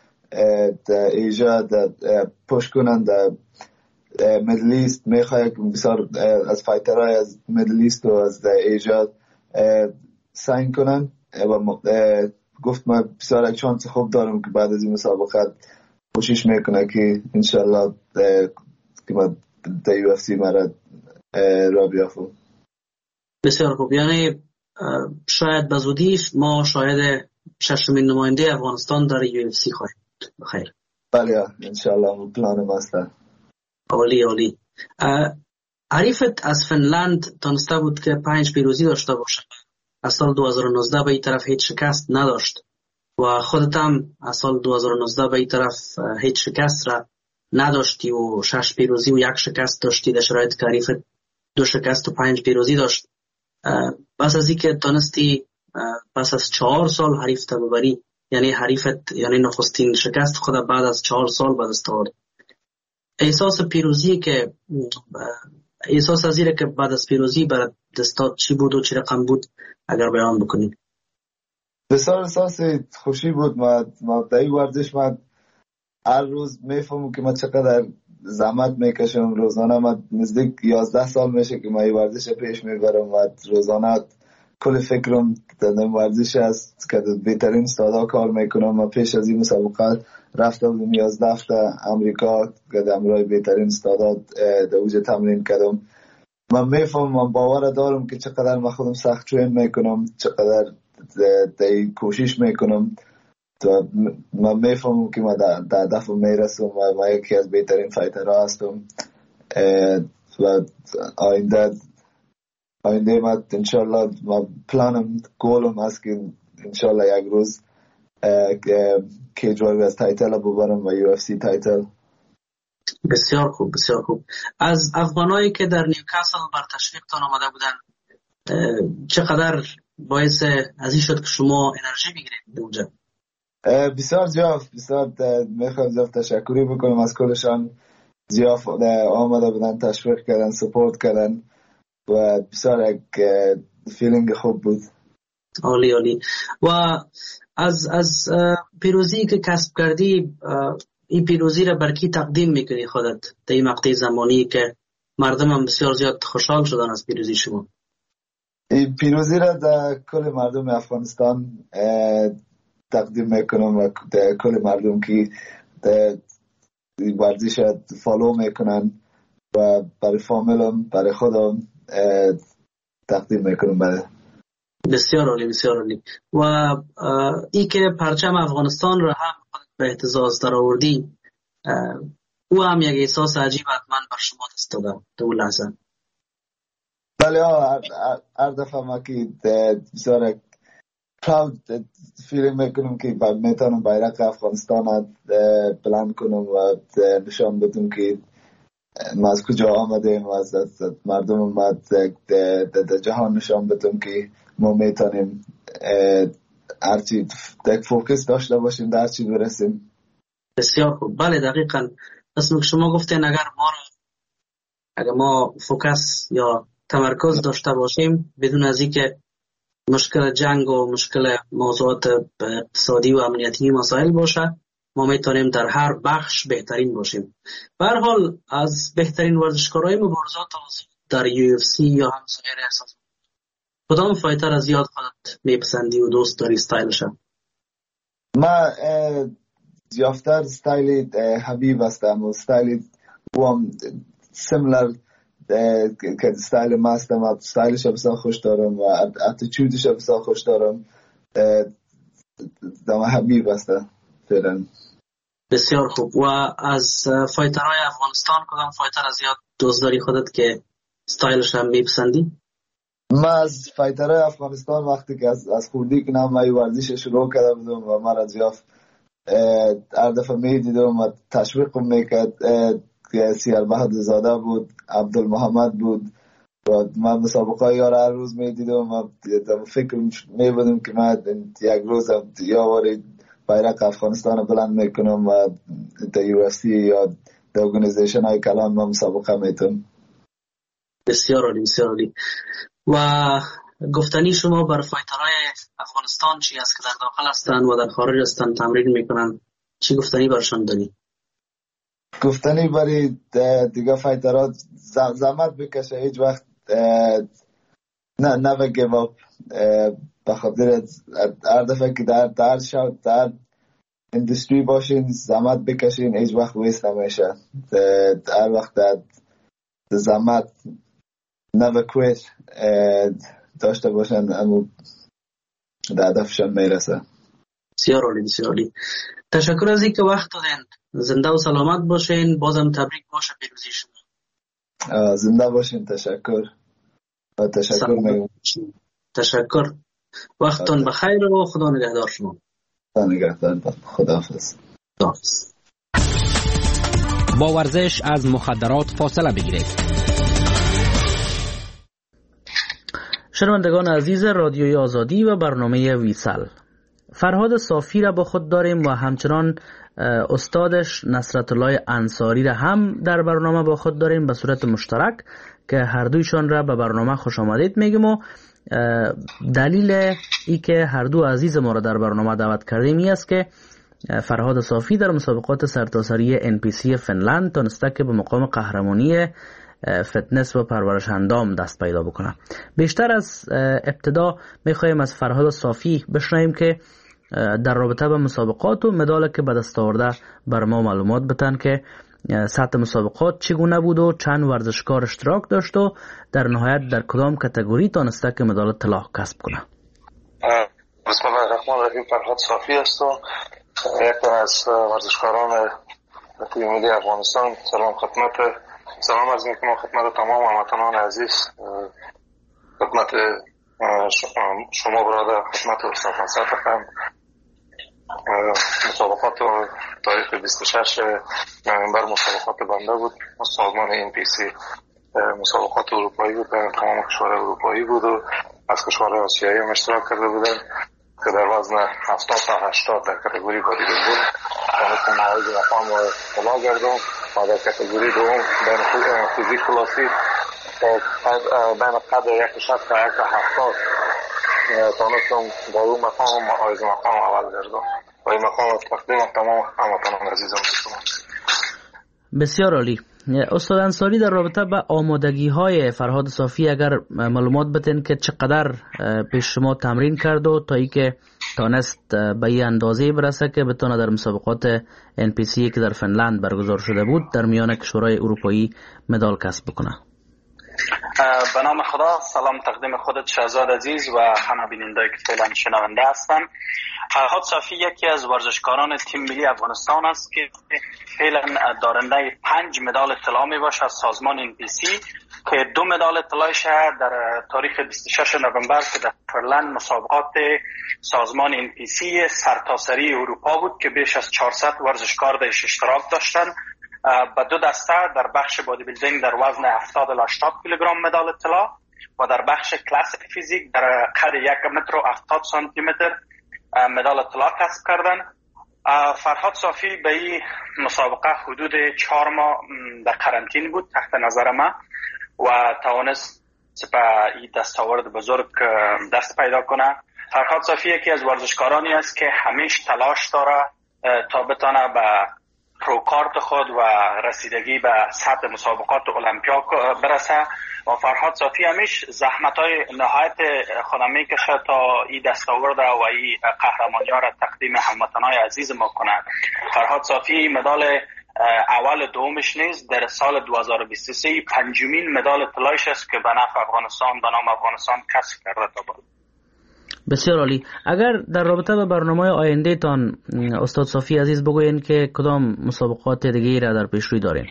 در ایجا در پوش کنن در میدل ایست، میخوایم بسیار از فایترهای از میدل ایست و از ایجا ساین کنن و گفت ما بسیار یک چانس خوب دارم که بعد از این مسابقه کوشش میکنه که انشالله که ما در یو اف سی مرد را بیافم. بسیار خوب. یعنی شاید بزودیش ما شاید ششمین نماینده افغانستان در یو اف سی خواهیم بود. بخیر. بله انشالله پلان ماست. عالی عالی. حریفت از فنلند تانسته بود که پنج پیروزی داشته باشه. از سال دو هزار و نوزده به این طرف هیچ شکست نداشت و خودت هم از سال دو هزار و نوزده به این طرف هیچ شکست را نداشتی و شش پیروزی و یک شکست داشتی در شرایط که حریفت دو شکست و پنج پیروزی داشت. پس از اینکه تانستی پس از چهار سال حریف تا ببری، یعنی حریفت یعنی نخستین شکست خود بعد از چهار سال به دست آورد، احساس پیروزی که احساس از اینه که بعد از پیروزی بر دستات چی بود و چی رقم بود اگر بیان بکنید؟ بسیار احساس خوشی بود. ما ما در این ورزش ما هر روز میفهمم که ما چقدر زحمت میکشم. روزانه ما نزدیک یازده سال میشه که ما این ورزش پیش میبرم و روزانه کل فکرم در ورزش است که بهترین استادا کار میکنم. ما پیش از این مسابقه رفتم بودم یازده هفته امریکا که در امرای بهترین استادا در اوج تمرین کردم. من میفهمم، من باور دارم که چقدر ما خودم سخت ترین میکنم، چقدر در کوشش میکنم. تو من میفهمم که ما در دفعه میرسم و ما یکی از بهترین فایترها هستم. و آینده آینده ما انشالله ما پلانم گولم است که انشالله یک روز کیج ورگز تایتل ببرم و یو اف سی تایتل. بسیار خوب بسیار خوب. از افغانایی که در نیوکاسل بر تشویقتان آمده بودن چقدر باعث از این شد که شما انرژی بگیرید اونجا؟ بسیار زیاد بسیار میخوام زیاد تشکری بکنم از کلشان. زیاد آمده بودن، تشویق کردن، سپورت کردن و بسیار یک فیلینگ خوب بود. عالی عالی. و از از پیروزی که کسب کردی، این پیروزی را بر کی تقدیم میکنی خودت در این مقطع زمانی که مردم هم بسیار زیاد خوشحال شدن از پیروزی شما؟ این پیروزی را در کل مردم افغانستان تقدیم میکنم و در کل مردم که در ورزش فالو میکنن و برای فامیلم برای خودم تقدیم میکنم. بله بسیار عالی بسیار عالی. و ای که پرچم افغانستان را هم به اهتزاز در آوردی، او هم یک احساس عجیب حتما بر شما دست داده در اون لحظه. بله ها، هر دفعه ما که بسیار پراود فیلینگ میکنم که میتونم بیرق افغانستان بلند کنم و نشان بدم که ما از کجا آمدیم و از مردم ما در جهان نشان بدم که ما میتونیم هرچی یک فوکس داشته باشیم در هرچی برسیم. بسیار خوب. بله دقیقا اسم که شما گفتین اگر ما اگر ما فوکس یا تمرکز داشته باشیم بدون از اینکه مشکل جنگ و مشکل موضوعات اقتصادی و امنیتی مسائل باشه، ما میتونیم در هر بخش بهترین باشیم. به هر حال از بهترین ورزشکارای مبارزات در یو اف سی یا هم سایر احساس کدام فایتر از یاد خودت میپسندی و دوست داری استایلش؟ ما زیافتر استایل حبیب هستم و استایل هم سیملر که استایل ما هستم و استایلش بسیار خوش دارم و اتیتودش بسیار خوش دارم. دم حبیب هستم فعلا. بسیار خوب. و از فایترهای افغانستان کدام فایتر از یاد دوست داری خودت که استایلش هم میپسندی؟ ما از فایترهای افغانستان وقتی که از از خوردی که نام مای ورزش شروع کرده بودم و من از یاف هر دفعه میدیدم و تشویقم میکرد که سیار بهادر زاده بود، عبدالمحمد بود و من مسابقه یار هر روز میدیدم و فکر میبودم که من یک روز یا واری بیرق افغانستان بلند میکنم و در یو اف سی یا در ارگانیزیشن های کلان ما مسابقه میتونم. بسیار عالی بسیار عالی. و گفتنی شما بر فایترهای افغانستان چی است که در داخل هستند و در خارج هستند تمرین میکنن، چی گفتنی برشان داری؟ گفتنی برای دیگه فایترها زحمت بکشه، هیچ وقت نه نه گیو اپ، به خاطر هر دفعه که در در شد در اندستری باشین زحمت بکشین هیچ وقت ویست نمیشه. هر وقت در زحمت never quit داشته باشن اما در هدفشان میرسه. بسیار عالی بسیار عالی. تشکر از اینکه وقت دادین. زنده و سلامت باشین. بازم تبریک باشه پیروزی شما. زنده باشین. تشکر و تشکر میگم. تشکر. وقتتون بخیر و خدا نگهدار شما. خدا نگهدار. خداحافظ. خداحافظ. با ورزش از مخدرات فاصله بگیرید. شنوندگان عزیز رادیوی آزادی و برنامه ویسل، فرهاد صافی را با خود داریم و همچنان استادش نصرت الله انصاری را هم در برنامه با خود داریم به صورت مشترک که هر دویشان را به برنامه خوش آمدید میگیم. و دلیل ای که هر دو عزیز ما را در برنامه دعوت کردیم این است که فرهاد صافی در مسابقات سرتاسری ان پی سی فنلند تونسته که به مقام قهرمانی فتنس و پرورش اندام دست پیدا بکنه. بیشتر از ابتدا میخوایم از فرهاد صافی بشنویم که در رابطه با مسابقات و مدال که به دست آورده بر ما معلومات بدن که سطح مسابقات چگونه بود و چند ورزشکار اشتراک داشت و در نهایت در کدام کاتگوری تونسته که مدال طلا کسب کنه. بسم الله الرحمن الرحیم. فرهاد صافی هستم، یک از ورزشکاران تیم ملی افغانستان. سلام خدمت سلام عرض میکنم خدمت تمام هموطنان عزیز، خدمت شما برادر، خدمت استاد نصرت افند. مسابقات تاریخ بیست و شش نوامبر مسابقات بنده بود، سازمان این پی سی. مسابقات اروپایی بود، تمام کشورهای اروپایی بود و از کشورهای آسیایی هم اشتراک کرده بودن که در وزن هفتاد تا هشتاد در کاتگوری بادی بیلدینگ تونستم مواعید مقام و طلا گردم و در کاتگوری دوم بین فیزیک کلاسی بین قدر یک شصت تا یک هفتاد تونستم در اون مقام مواعید مقام اول گردم و این مقام تقدیم تمام هموطنان عزیزم میکنم. بسیار عالی. استاد انصاری، در رابطه با آمادگی های فرهاد صافی اگر معلومات بتین که چقدر پیش شما تمرین کرد و تا ای که تانست به این اندازه برسه که بتونه در مسابقات ان پی سی که در فنلند برگزار شده بود در میان کشورهای اروپایی مدال کسب بکنه؟ به نام خدا، سلام تقدیم خودت شهزاد عزیز و همه بیننده‌ای که فعلا شنونده هستن. فرهاد صافی یکی از ورزشکاران تیم ملی افغانستان است که فعلا دارنده پنج مدال طلا می باشه از سازمان ان پی سی که دو مدال طلایش در تاریخ بیست و شش نوامبر که در فرلند مسابقات سازمان ان پی سی سرتاسری اروپا بود که بیش از چهارصد ورزشکار درش اشتراک داشتن. با دو دسته در بخش بادی بیلدینگ در وزن هفتاد الی هشتاد کیلوگرم مدال طلا و در بخش کلاسیک فیزیک در قد یک متر و هفتاد سانتی متر مدال طلا کسب کردن. فرهاد صافی به این مسابقه حدود چهار ماه در قرنطینه بود تحت نظر ما و توانست به این دستاورد بزرگ دست پیدا کنه. فرهاد صافی یکی از ورزشکارانی است که همیشه تلاش داره تا بتونه به پروکارت خود و رسیدگی به سطح مسابقات المپیا برسه و فرهاد صافی همیش زحمت‌های نهایت خودم میکشه تا این دستاورد و این قهرمانی‌ها را تقدیم هموطنان عزیز ما کنه. فرهاد صافی مدال اول دومش نیست، در سال دو هزار و بیست و سه پنجمین مدال طلایش است که به نفع افغانستان به نام افغانستان کسب کرده تا بعد. بسیار عالی. اگر در رابطه با برنامه آینده تان استاد صافی عزیز بگوین که کدام مسابقات دیگه را در پیش روی دارین؟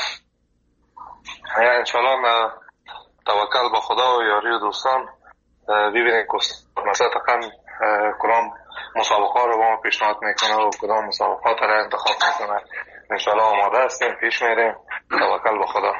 انشالله توکل به خدا و یاری دوستان ببینیم که مثلا کدام مسابقات رو با ما پیشنهاد میکنه و کدام مسابقات را انتخاب میکنه. انشالله آماده هستیم، پیش میریم. توکل به خدا.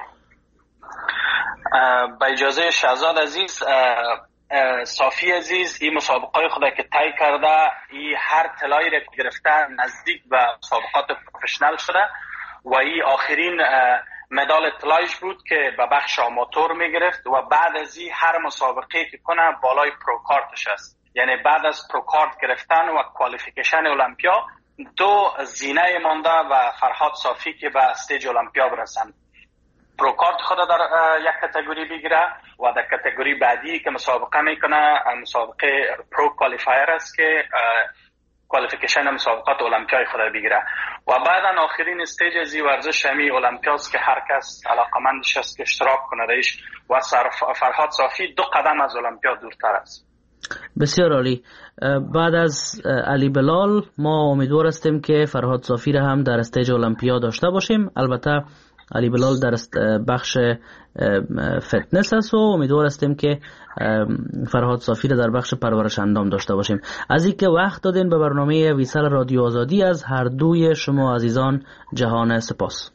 با اجازه شهزاد عزیز، صافی عزیز این مسابقه خدا که طی کرده، این هر طلایی را که گرفته نزدیک به مسابقات پروفشنال شده و این آخرین مدال طلایش بود که به بخش آماتور می گرفت و بعد از این هر مسابقه که کنه بالای پروکارتش است. یعنی بعد از پروکارت گرفتن و کوالیفیکیشن المپیا دو زینه مانده و فرهاد صافی که به استیج المپیا برسند. پروکارت خود در یک کاتگوری بگیره و در کاتگوری بعدی که مسابقه میکنه مسابقه پرو کوالیفایر است که کوالیفیکیشن مسابقات المپیای خود بگیره و بعدا آخرین استیج از این ورزش همی المپیاست که هر کس علاقمندش است که اشتراک کنه درش و فرهاد صافی دو قدم از المپیا دورتر است. بسیار عالی. بعد از علی بلال ما امیدوار هستیم که فرهاد صافی را هم در استیج المپیا داشته باشیم. البته علی بلال در بخش فتنس است و امیدوار هستیم که فرهاد صافی را در بخش پرورش اندام داشته باشیم. از اینکه وقت دادین به برنامه ویسال رادیو آزادی از هر دوی شما عزیزان جهان سپاس.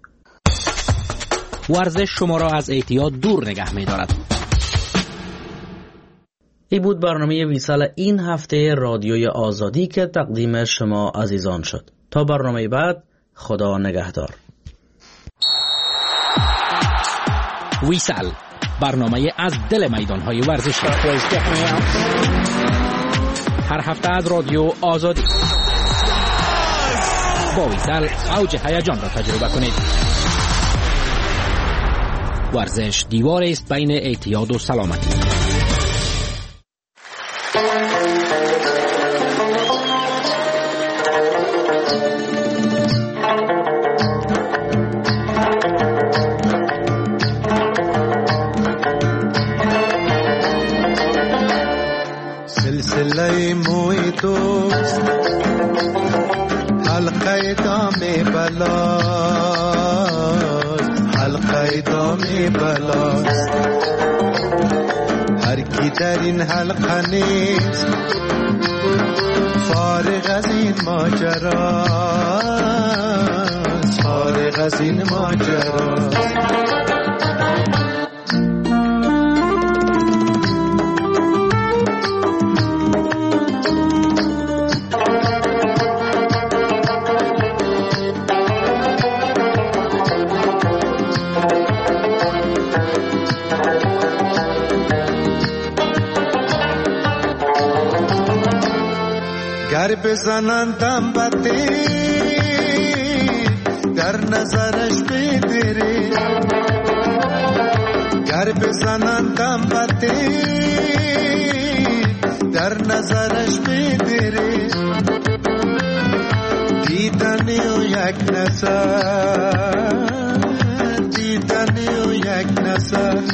ورزش شما را از اعتیاد دور نگه می دارد. این بود برنامه ویسال این هفته رادیوی آزادی که تقدیم شما عزیزان شد. تا برنامه بعد، خدا نگهدار. ویسال، برنامه از دل میدان‌های ورزشی. هر هفته از رادیو آزادی. با ویسال اوج هیجان را تجربه کنید. ورزش دیواری است بین اعتیاد و سلامتی. سلسله موی دوست حلقه دام بلا حلقه پیدا می بلاست. هر کی در این حلقه نیست فارغ از این ماجرا، فارغ از این ماجرا. گر بزنندم بطی در نظرش بدری، گر بزنندم بطی در نظرش بدری، دیدنی و یک نظر، دیدنی و یک نظر